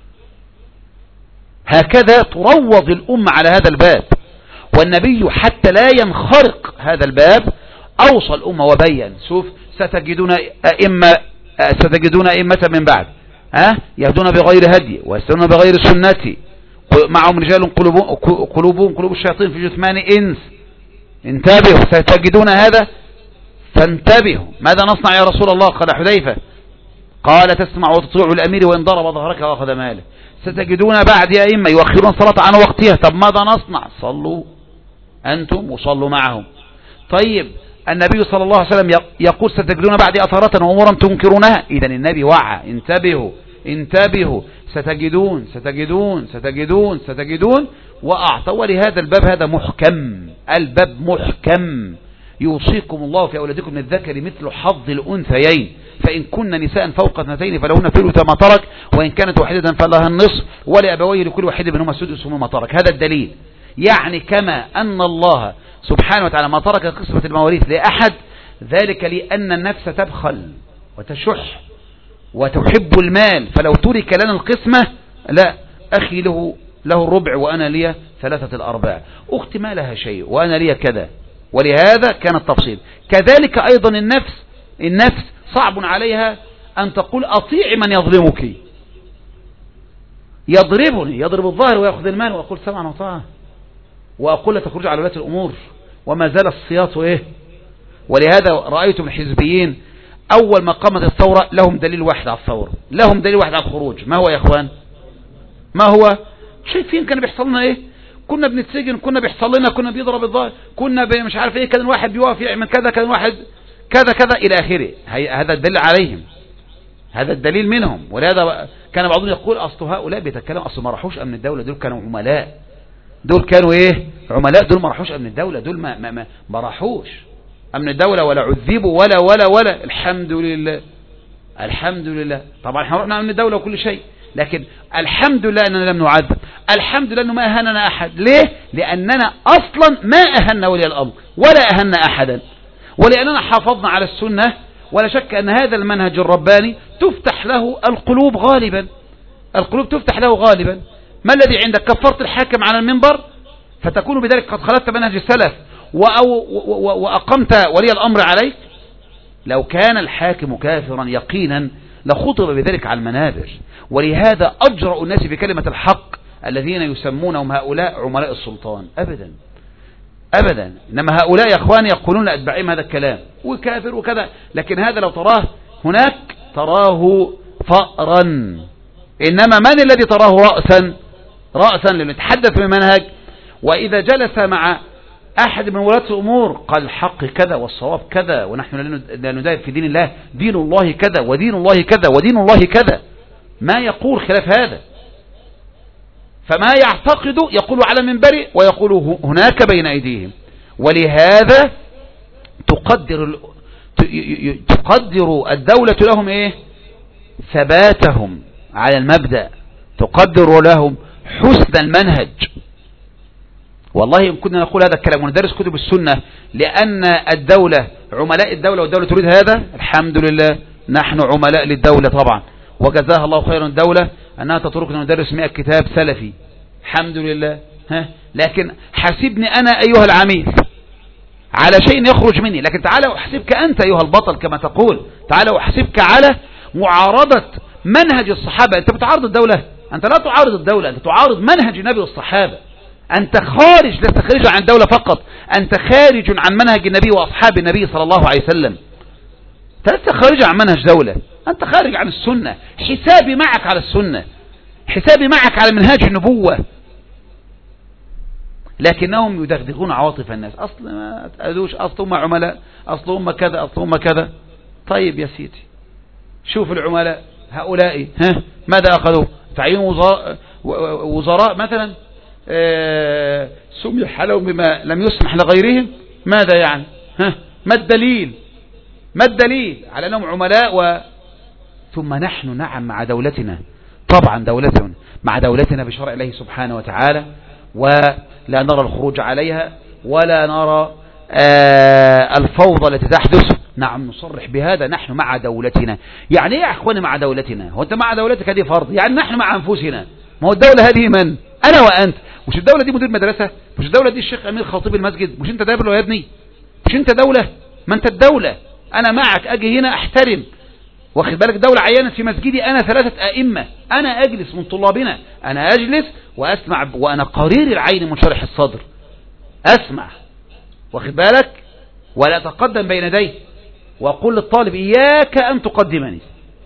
هكذا تروض الأمة على هذا الباب، والنبي حتى لا ينخرق هذا الباب أوصى الأمة وبين. شوف ستجدون أئمة ستجدون أئمة من بعد ها يهدون بغير هدي ويستنون بغير سنتي معهم رجال قلوبهم قلوبهم قلوب الشياطين في جثمان إنس. انتبهوا، ستجدون هذا فانتبهوا. ماذا نصنع يا رسول الله؟ قال حذيفة، قال تسمع وتطيع الأمير وإن ضرب ظهرك وأخذ ماله. ستجدون بعد أئمة يؤخرون الصلاة عن وقتها. طب ماذا نصنع؟ صلوا أنتم وصلوا معهم. طيب النبي صلى الله عليه وسلم يقول ستجدون بعد أثارة وأمورا تنكرونها. إذن النبي وعى، انتبهوا انتبهوا، ستجدون ستجدون ستجدون ستجدون وأعطى. ولهذا الباب هذا محكم، الباب محكم. يوصيكم الله في أولادكم من الذكر مثل حظ الأنثيين، فإن كن نساء فوق اثنتين فلهن ثلث ما ترك، وإن كانت واحدة فلها النصف، ولأبويه لكل واحد منهما السدس مما ترك. هذا الدليل. يعني كما أن الله سبحانه وتعالى ما ترك قسمة المواريث لأحد، ذلك لأن النفس تبخل وتشح وتحب المال، فلو ترك لنا القسمة لا، أخي له له الربع وأنا لي ثلاثة الأرباع، أختي ما لها شيء وأنا لي كذا. ولهذا كان التفصيل. كذلك أيضا النفس النفس صعب عليها أن تقول أطيع من يظلمك، يضربني يضرب الظاهر ويأخذ المال وأقول سمعا وطاعة، وأقول لا تخرج على ولاة الأمور، وما زال السياط إيه. ولهذا رأيتم الحزبيين أول ما قامت الثورة لهم دليل واحد على الثورة، لهم دليل واحد على الخروج. ما هو يا إخوان؟ ما هو؟ شايفين كان بيحصل لنا إيه؟ كنا بنتسجن، كنا بيحصل لنا، كنا بيضرب الظاهر، كنا مش عارف إيه، كان الواحد بيوقف يعمل كذا، كان الواحد كذا كذا إلى آخره. هذا الدليل عليهم، هذا الدليل منهم. ولهذا كان بعضهم يقول أصل هؤلاء بيتكلم أصل ما راحوش أمن الدولة، دول كانوا عملاء، دول كانوا إيه؟ عملاء، دول ما راحوش أمن الدولة، دول ما ما ما, ما راحوش أمن الدولة ولا عذبوا ولا ولا ولا الحمد لله الحمد لله. طبعا احنا رحنا أمن الدولة وكل شيء، لكن الحمد لله أننا لم نعذب، الحمد لله أنه ما أهاننا أحد. ليه؟ لأننا أصلا ما أهنا ولي الأمر ولا أهنا أحدا، ولأننا حافظنا على السنة. ولا شك أن هذا المنهج الرباني تفتح له القلوب غالبا، القلوب تفتح له غالبا. ما الذي عندك؟ كفرت الحاكم على المنبر فتكون بذلك قد خلفت منهج السلف وأقمت ولي الأمر عليك. لو كان الحاكم كافرا يقينا لخطب بذلك على المنابر. ولهذا أجرأ الناس بكلمة الحق الذين يسمونهم هؤلاء عملاء السلطان. أبدا أبدا، إنما هؤلاء يا أخواني يقولون لأتباعهم هذا الكلام وكافر وكذا، لكن هذا لو تراه هناك تراه فأرا، إنما من الذي تراه رأسا رأسا لنتحدث بمنهج. وإذا جلس مع أحد من ولاة الأمور قال الحق كذا والصواب كذا، ونحن لا ندافع في دين الله، دين الله كذا ودين الله كذا ودين الله كذا، ما يقول خلاف هذا. فما يعتقد يقول على منبره ويقول هناك بين أيديهم. ولهذا تقدر تقدر الدولة لهم إيه؟ ثباتهم على المبدأ، تقدر لهم حسن المنهج. والله إن كنا نقول هذا الكلام وندرس كتب السنة لأن الدولة عملاء الدولة والدولة تريد هذا، الحمد لله نحن عملاء للدولة طبعا، وجزاها الله خيرا الدولة أنها تتركنا ندرس مئة كتاب سلفي، الحمد لله. ها، لكن حسبني أنا أيها العميل على شيء يخرج مني، لكن تعالى أحسبك أنت أيها البطل كما تقول، تعالى أحسبك على معارضة منهج الصحابة. أنت بتعارض الدولة، أنت لا تعارض الدولة، أنت تعارض منهج النبي والصحابة. أنت خارج، لست خارج عن الدولة فقط، أنت خارج عن منهج النبي وأصحاب النبي صلى الله عليه وسلم. أنت لست خارج عن منهج دولة، أنت خارج عن السنة. حسابي معك على السنة، حسابي معك على منهاج النبوة. لكنهم يدغدغون عواطف الناس، أصل ما تأذوش، أصل هم عملاء، أصل هم كذا، أصل هم كذا. طيب يا سيدي، شوف العملاء هؤلاء ها ماذا أخذوا؟ تعيين وزراء, وزراء مثلا آه سمح لهم بما لم يسمح لغيرهم. ماذا يعني؟ ها ما الدليل؟ ما الدليل على أنهم عملاء؟ و ثم نحن نعم مع دولتنا، طبعا دولتنا مع دولتنا بشرع الله سبحانه وتعالى، ولا نرى الخروج عليها ولا نرى آه الفوضى التي تحدث نعم نصرح بهذا، نحن مع دولتنا. يعني ايه يا اخواني مع دولتنا؟ هو انت مع دولتك هذه فرض؟ يعني نحن مع انفسنا. ما هو الدولة هذه من؟ انا وانت. مش الدولة دي مدير مدرسة؟ مش الدولة دي الشيخ امير خطيب المسجد؟ مش انت دولة يا ابني؟ مش انت دولة؟ ما انت الدولة. انا معك، اجي هنا احترم، واخد بالك؟ دولة عينت في مسجدي انا ثلاثة ائمة، انا اجلس من طلابنا، انا اجلس واسمع وانا قرير العين منشرح الصدر، اسمع، واخد بالك؟ ولا اتقدم بين يديه واقول للطالب اياك ان تقدمني،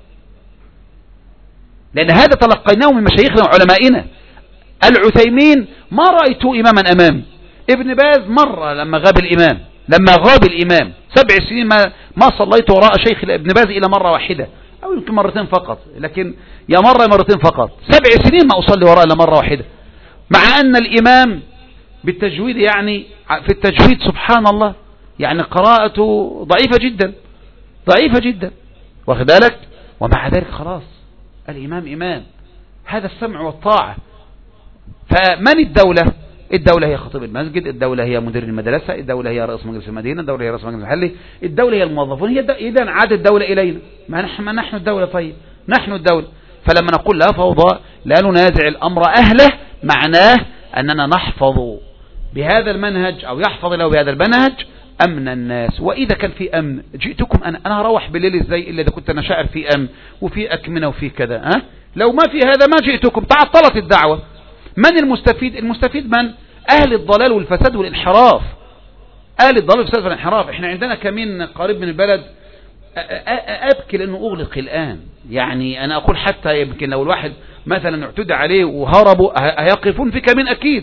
لان هذا تلقيناه من مشايخنا وعلمائنا. العثيمين ما رأيته اماما امامي، ابن باز مرة لما غاب الامام، لما غاب الامام سبع سنين ما ما صليت وراء شيخ ابن باز الى مرة واحدة او يمكن مرتين فقط، لكن يا مرة مرتين فقط، سبع سنين ما اصلي وراء الا مرة واحدة، مع ان الامام بالتجويد يعني في التجويد سبحان الله يعني قراءته ضعيفة جدا ضعيفة جدا، واخد بالك؟ ومع ذلك خلاص الإمام إمام، هذا السمع والطاعة. فمن الدولة؟ الدولة هي خطيب المسجد، الدولة هي مدير المدرسة، الدولة هي رئيس مجلس المدينة، الدولة هي رئيس مجلس المحلي، الدولة هي الموظفون، هي إذا عاد الدولة إلينا، ما نحن, ما نحن الدولة. طيب نحن الدولة، فلما نقول لا فوضى لا ننازع الأمر أهله، معناه أننا نحفظ بهذا المنهج أو يحفظ له بهذا المنهج أمن الناس. وإذا كان في أمن جئتكم أنا أنا هروح بالليل إزاي إلا إذا كنت أنا شاعر في أمن وفي أكمنة وفي كذا، أه؟ لو ما في هذا ما جئتكم، تعطلت الدعوة. من المستفيد؟ المستفيد من؟ أهل الضلال والفساد والانحراف، أهل الضلال والفساد والانحراف. إحنا عندنا كمين قريب من البلد، أبكي لأنه أغلق الآن. يعني أنا أقول حتى يمكن لو الواحد مثلا اعتدى عليه وهربوا هيقفون في كمين أكيد.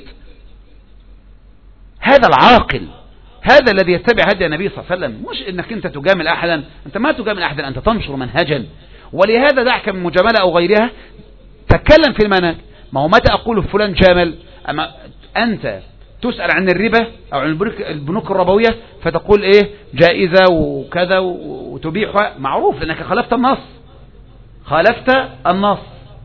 هذا العاقل، هذا الذي يتبع هدي النبي صلى الله عليه وسلم، مش انك انت تجامل احدا، انت ما تجامل احدا، انت تنشر منهجا. ولهذا دعك من مجاملة او غيرها، تكلم في المنهج. ما هو متى اقول فلان جامل؟ اما انت تسأل عن الربا او عن البنوك الربوية فتقول ايه جائزة وكذا وتبيحها، معروف لانك خالفت النص، خالفت النص.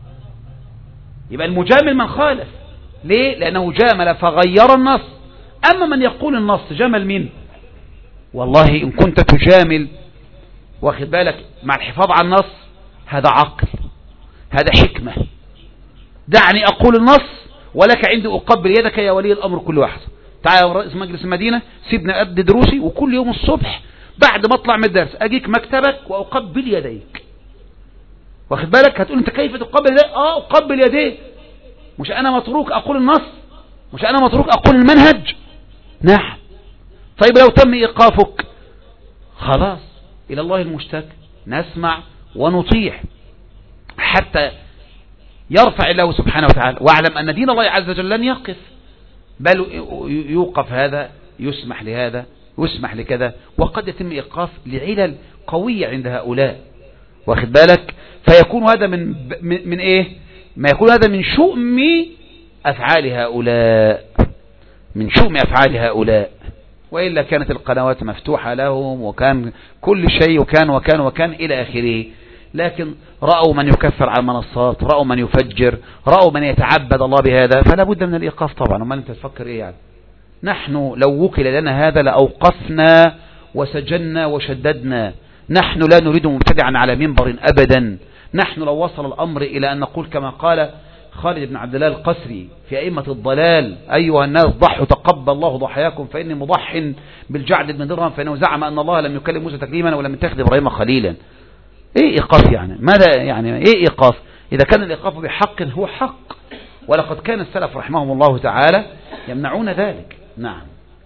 يبقى المجامل من خالف، ليه؟ لانه جامل فغير النص. أما من يقول النص جمل مين؟ والله إن كنت تجامل واخد بالك مع الحفاظ على النص، هذا عقل، هذا حكمة. دعني أقول النص ولك عندي أقبل يدك يا ولي الأمر كل واحد. تعال يا رئيس مجلس المدينة، سيبني أدي دروسي، وكل يوم الصبح بعد ما أطلع من الدرس أجيك مكتبك وأقبل يديك، واخد بالك؟ هتقول أنت كيف تقبل يديك؟ آه أقبل يديك. مش أنا متروك أقول النص؟ مش أنا متروك أقول المنهج؟ نعم. طيب لو تم إيقافك، خلاص إلى الله المشتكى، نسمع ونطيع حتى يرفع الله سبحانه وتعالى. واعلم أن دين الله عز وجل لن يقف، بل يوقف هذا، يسمح لهذا، يسمح لكذا، وقد يتم إيقاف لعلل قوية عند هؤلاء، واخد بالك؟ فيكون هذا من من, من إيه؟ ما يكون هذا من شؤم أفعال هؤلاء، من شؤم أفعال هؤلاء. وإلا كانت القنوات مفتوحة لهم، وكان كل شيء وكان وكان وكان إلى آخره. لكن رأوا من يكفر على المنصات، رأوا من يفجر، رأوا من يتعبد الله بهذا، فلا بد من الإيقاف طبعا. وما أنت تفكر إيه يعني؟ نحن لو وكل لنا هذا لأوقفنا وسجنا وشددنا. نحن لا نريد مبتدعا على منبر أبدا. نحن لو وصل الأمر إلى أن نقول كما قال خالد بن عبد الله القسري في أئمة الضلال: أيها الناس ضحوا تقبل الله ضحاياكم فإني مضح بالجعد بن درهم فإنه زعم أن الله لم يكلم موسى تكليما ولم يتخذ إبراهيم خليلا. إيه إيقاف يعني؟ ماذا يعني إيه إيقاف؟ إذا كان الإيقاف بحق هو حق، ولقد كان السلف رحمهم الله تعالى يمنعون ذلك. نعم.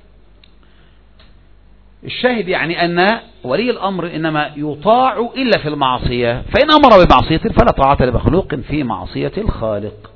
الشاهد يعني أن ولي الأمر إنما يطاع إلا في المعصية، فإن أمر بمعصية فلا طاعة لمخلوق في معصية الخالق.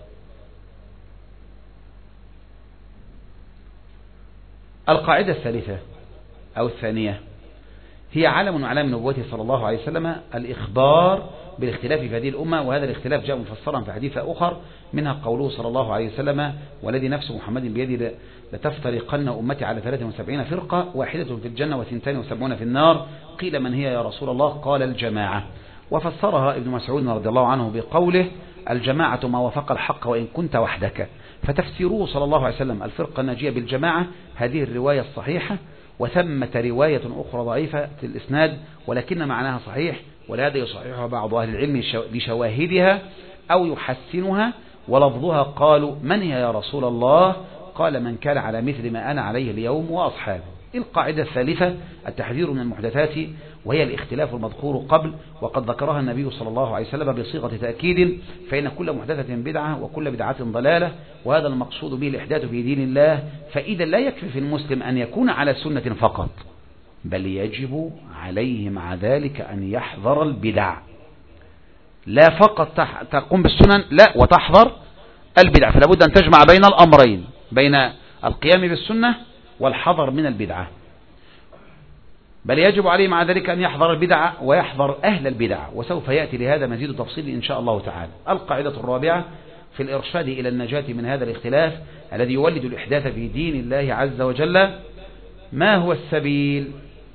القاعدة الثالثة أو الثانية هي علم من أعلام نبوته صلى الله عليه وسلم الإخبار بالاختلاف في هذه الأمة، وهذا الاختلاف جاء مفسرا في حديث أخر، منها قوله صلى الله عليه وسلم: والذي نفس محمد بيده لتفترقن أمتي على ثلاث وسبعين فرقة، واحدة في الجنة وثنتين وسبعون في النار. قيل: من هي يا رسول الله؟ قال: الجماعة. وفسرها ابن مسعود رضي الله عنه بقوله: الجماعة ما وافق الحق وإن كنت وحدك. فتفسيره صلى الله عليه وسلم الفرقة الناجية بالجماعة هذه الرواية الصحيحة، وثمة رواية أخرى ضعيفة الإسناد ولكن معناها صحيح، ولهذا يصححها بعض أهل العلم لشواهدها أو يحسنها. ولفظها قالوا من هي يا رسول الله؟ قال من كان على مثل ما أنا عليه اليوم وأصحابه. القاعدة الثالثة التحذير من المحدثات، وهي الاختلاف المذكور قبل، وقد ذكرها النبي صلى الله عليه وسلم بصيغة تأكيد، فإن كل محدثة بدعة وكل بدعة ضلالة، وهذا المقصود به الإحداث في دين الله. فإذا لا يكفي في المسلم أن يكون على سنة فقط، بل يجب عليه مع ذلك أن يحذر البدع، لا فقط تقوم بالسنن، لا وتحذر البدع. فلا بد أن تجمع بين الأمرين، بين القيام بالسنة والحذر من البدعة، بل يجب عليه مع ذلك أن يحذر البدع ويحذر أهل البدع، وسوف يأتي لهذا مزيد تفصيل إن شاء الله تعالى. القاعدة الرابعة في الإرشاد إلى النجاة من هذا الاختلاف الذي يولد الإحداث في دين الله عز وجل. ما هو السبيل؟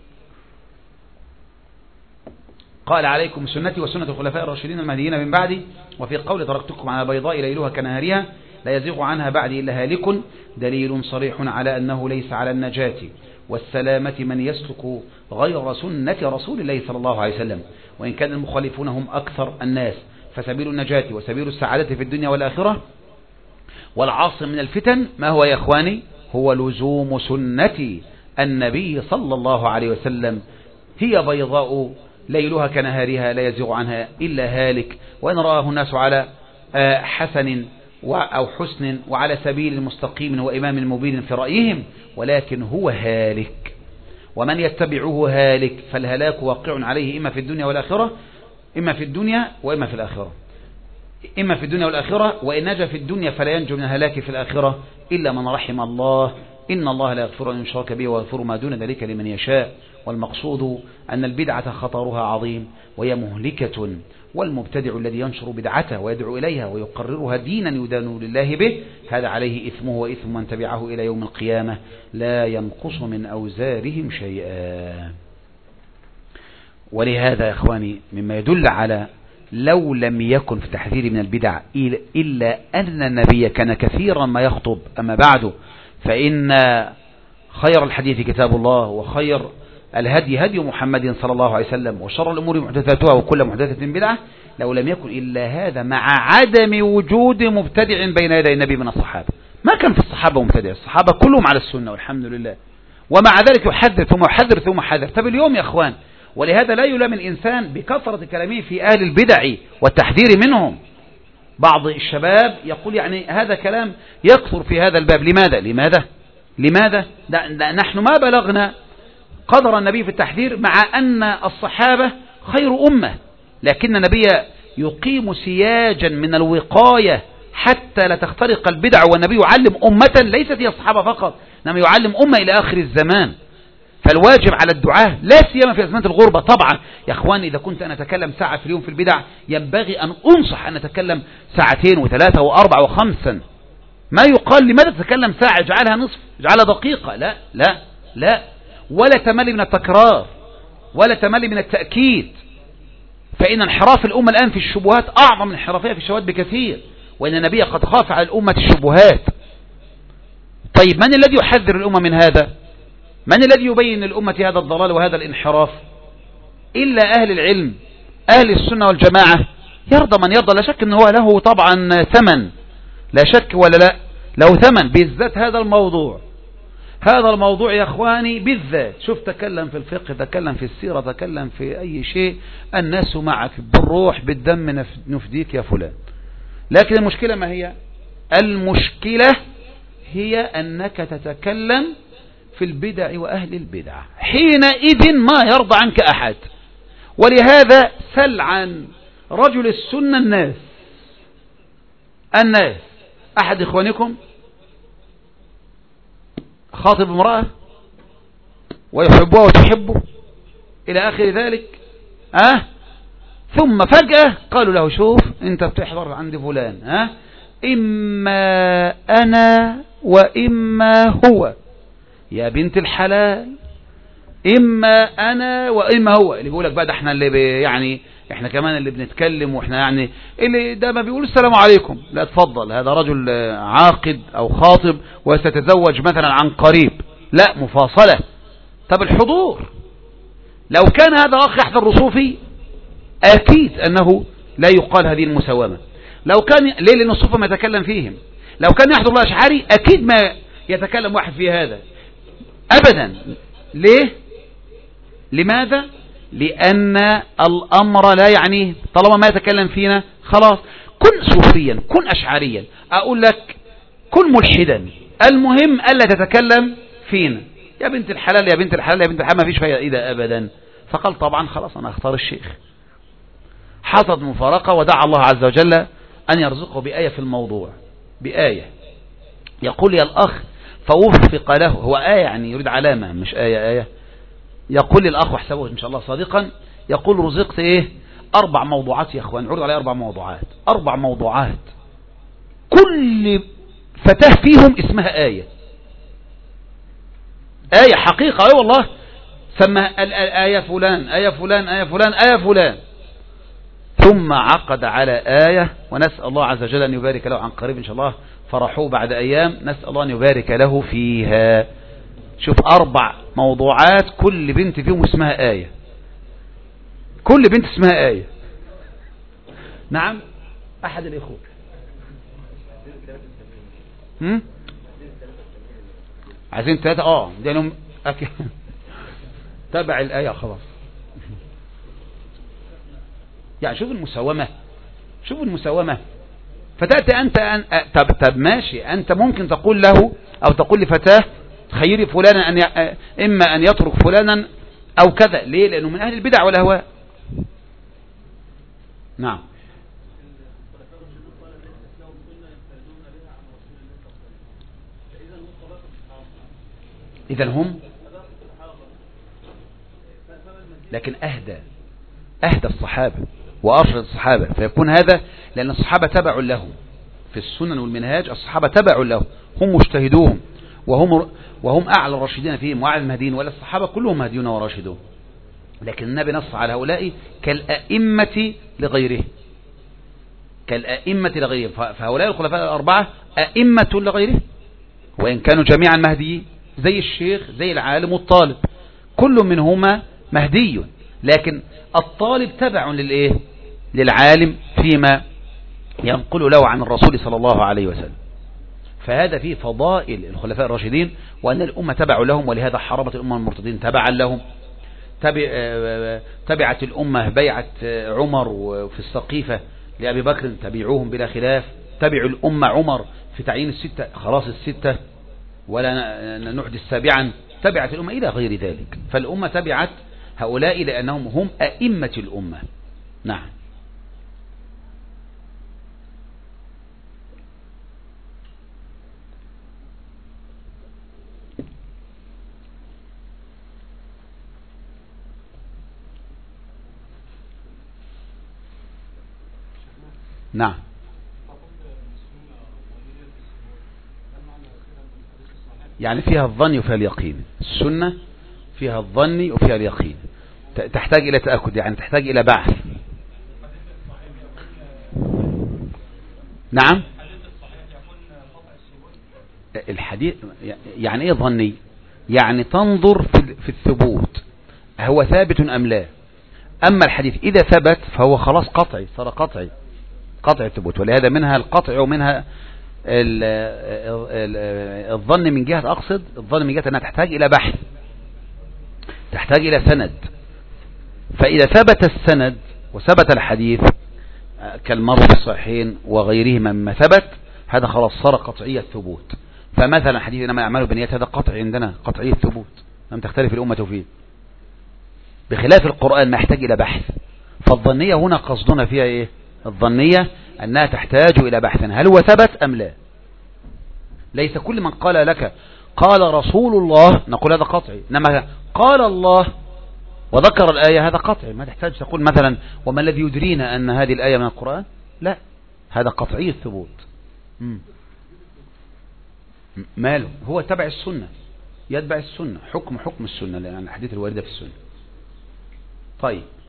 قال عليكم سنتي وسنة الخلفاء الراشدين المهديين من بعدي، وفي قول تركتكم على بيضاء ليلها كنهارها لا يزيغ عنها بعدي إلا هالك، دليل صريح على أنه ليس على النجاة والسلامة من يسلك غير سنة رسول الله صلى الله عليه وسلم، وإن كان المخالفون هم أكثر الناس. فسبيل النجاة وسبيل السعادة في الدنيا والآخرة والعاصم من الفتن ما هو يا إخواني؟ هو لزوم سنة النبي صلى الله عليه وسلم، هي بيضاء ليلها كنهارها لا يزيغ عنها إلا هالك، وإن رآه الناس على حسن أو حسن وعلى سبيل مستقيم وإمام مبين في رأيهم، ولكن هو هالك، ومن يتبعه هالك، فالهلاك واقع عليه إما في الدنيا والآخرة، إما في الدنيا وإما في الآخرة، إما في الدنيا والآخرة، وإن نجا في الدنيا فلا ينجو من الهلاك في الآخرة إلا من رحم الله، إن الله لا يغفر أن يشرك به ويغفر ما دون ذلك لمن يشاء. والمقصود أن البدعة خطرها عظيم وهي مهلكة، والمبتدع الذي ينشر بدعته ويدعو إليها ويقررها دينا يدان لله به، هذا عليه إثمه وإثم من تبعه إلى يوم القيامة لا ينقص من أوزارهم شيئا. ولهذا يا إخواني مما يدل على لو لم يكن في التحذير من البدع إلا أن النبي كان كثيرا ما يخطب، أما بعد فإن خير الحديث كتاب الله، وخير الهدي هدي محمد صلى الله عليه وسلم، وشر الأمور محدثاتها وكل محدثة بدعة، لو لم يكن إلا هذا مع عدم وجود مبتدع بين يدي النبي من الصحابة. ما كان في الصحابة مبتدع، الصحابة كلهم على السنة والحمد لله، ومع ذلك يحذر ثم يحذر ثم يحذر. طب اليوم يا أخوان، ولهذا لا يلام الإنسان بكثرة كلامه في أهل البدع والتحذير منهم. بعض الشباب يقول يعني هذا كلام يكثر في هذا الباب، لماذا لماذا لماذا ده ده نحن ما بلغنا قدر النبي في التحذير، مع أن الصحابة خير أمة، لكن النبي يقيم سياجا من الوقاية حتى لا تخترق البدع، والنبي يعلم أمة ليست هي الصحابة فقط، إنما يعلم أمة إلى آخر الزمان. فالواجب على الدعاة لا سيما في أزمنة الغربة. طبعا يا أخواني إذا كنت أنا أتكلم ساعة في اليوم في البدع، ينبغي أن أنصح أن أتكلم ساعتين وثلاثة وأربعة وخمسا. ما يقال لماذا تتكلم ساعة اجعلها نصف اجعلها دقيقة؟ لا لا لا، ولا تملي من التكرار ولا تملي من التأكيد، فإن انحراف الأمة الآن في الشبهات أعظم من انحرافها في الشهوات بكثير، وإن النبي قد خاف على الأمة الشبهات. طيب من الذي يحذر الأمة من هذا؟ من الذي يبين للأمة هذا الضلال وهذا الانحراف؟ إلا أهل العلم، أهل السنة والجماعة. يرضى من يرضى، لا شك أنه له طبعا ثمن، لا شك ولا لا، له ثمن، بالذات هذا الموضوع. هذا الموضوع يا أخواني بالذات، شوف تكلم في الفقه، تكلم في السيرة، تكلم في أي شيء، الناس معك بالروح بالدم نفديك يا فلان. لكن المشكلة ما هي؟ المشكلة هي أنك تتكلم في البدع وأهل البدع، حينئذ ما يرضى عنك أحد. ولهذا سل عن رجل السنة الناس الناس أحد إخوانكم خاطب امرأة ويحبها وتحبه إلى آخر ذلك، أه؟ ثم فجأة قالوا له شوف أنت بتحضر عند فلان، أه؟ إما أنا وإما هو يا بنت الحلال، إما أنا وإما هو. اللي بيقولك بقى ده احنا اللي يعني احنا كمان اللي بنتكلم، واحنا يعني اللي ده ما بيقول السلام عليكم، لا تفضل هذا رجل عاقد أو خاطب وستتزوج مثلا عن قريب، لا مفاصلة طب الحضور، لو كان هذا أخ يحضر الصوفي أكيد أنه لا يقال هذه المساومة. لو كان ليه؟ لأن الصوفة ما يتكلم فيهم. لو كان يحضر الله أشعري أكيد ما يتكلم واحد في هذا أبدا. ليه؟ لماذا؟ لأن الأمر لا يعنيه، طالما ما يتكلم فينا خلاص. كن صوفيا، كن أشعريا، أقول لك كن ملحدا، المهم ألا تتكلم فينا. يا بنت الحلال يا بنت الحلال يا بنت الحلال، ما فيش فايدة أبدا. فقال طبعا خلاص أنا أختار الشيخ. حصلت مفارقة، ودعا الله عز وجل أن يرزقه بآية في الموضوع، بآية يقول يا الأخ فوفق له. هو آية يعني يريد علامة مش آية آية. يقول الأخ واحسبه إن شاء الله صادقا، يقول رزقت إيه؟ أربع موضوعات يا أخوان، عرض علي أربع موضوعات، أربع موضوعات كل فتاة فيهم اسمها آية، آية حقيقة. أي والله، سمى الآية فلان آية فلان آية فلان آية فلان، ثم عقد على آية، ونسأل الله عز وجل أن يبارك له عن قريب إن شاء الله، فرحوه بعد أيام، نسأل الله أن يبارك له فيها. شوف أربع موضوعات كل بنت فيهم اسمها آية، كل بنت اسمها آية. نعم أحد الإخوة هم؟ عايزين ثلاثة اه دينهم أك... تبع الآية خلاص. يعني شوف المساومة، شوف المساومة. فتأتي أنت أن... طب, طب ماشي، أنت ممكن تقول له أو تقول لفتاة خيري فلانا أن ي... إما أن يترك فلانا أو كذا. ليه؟ لأنه من أهل البدع والأهواء. نعم. إذن هم لكن أهدى أهدى الصحابة وأرشد الصحابة، فيكون هذا لأن الصحابة تبع لهم في السنن والمنهاج. الصحابة تبع لهم، هم مجتهدون وهم وهم أعلى الراشدين فيهم وأعلى المهديين، ولا الصحابة كلهم مهديون وراشدون. لكن النبي نص على هؤلاء كالأئمة لغيره، كالأئمة لغيره. فهؤلاء الخلفاء الأربعة أئمة لغيره، وإن كانوا جميعا مهديين، زي الشيخ زي العالم والطالب، كل منهما مهدي، لكن الطالب تبع للإيه؟ للعالم فيما ينقل له عن الرسول صلى الله عليه وسلم. فهذا فيه فضائل الخلفاء الراشدين، وأن الأمة تبع لهم، ولهذا حرمت الأمة المرتدين تبعا لهم. تبع تبعت الأمة بيعة عمر في السقيفة لأبي بكر، تبعوهم بلا خلاف. تبعوا الأمة عمر في تعيين الستة، خلاص الستة ولا نحدث سابعا. تبعت الأمة إلى غير ذلك. فالأمة تبعت هؤلاء لأنهم هم أئمة الأمة. نعم. نعم. يعني فيها الظن وفيها اليقين. السنة فيها الظن وفيها اليقين، تحتاج إلى تأكد، يعني تحتاج إلى بحث. نعم. الحديث يعني ايه ظني؟ يعني تنظر في الثبوت، هو ثابت أم لا. أما الحديث إذا ثبت فهو خلاص قطعي، صار قطعي قطع الثبوت. ولهذا منها القطع ومنها الظن من جهة، أقصد الظن من جهة أنها تحتاج إلى بحث، تحتاج إلى سند. فإذا ثبت السند وثبت الحديث كالمرء في الصحيحين وغيرهما مما ثبت، هذا خلاص صار قطعية الثبوت. فمثلا حديث إنما الأعمال بالنيات هذا قطعي عندنا، قطعية الثبوت، لم تختلف الأمة فيه، بخلاف القرآن ما يحتاج إلى بحث. فالظنية هنا قصدنا فيها إيه؟ الظنية أنها تحتاج إلى بحث، هل هو ثبت أم لا. ليس كل من قال لك قال رسول الله نقول هذا قطعي، إنما قال الله وذكر الآية هذا قطعي، ما تحتاج تقول مثلا وما الذي يدرينا أن هذه الآية من القرآن، لا، هذا قطعي الثبوت. مم. ماله؟ هو تبع السنة، يتبع السنة، حكم حكم السنة، لأن الحديث الواردة في السنة. طيب.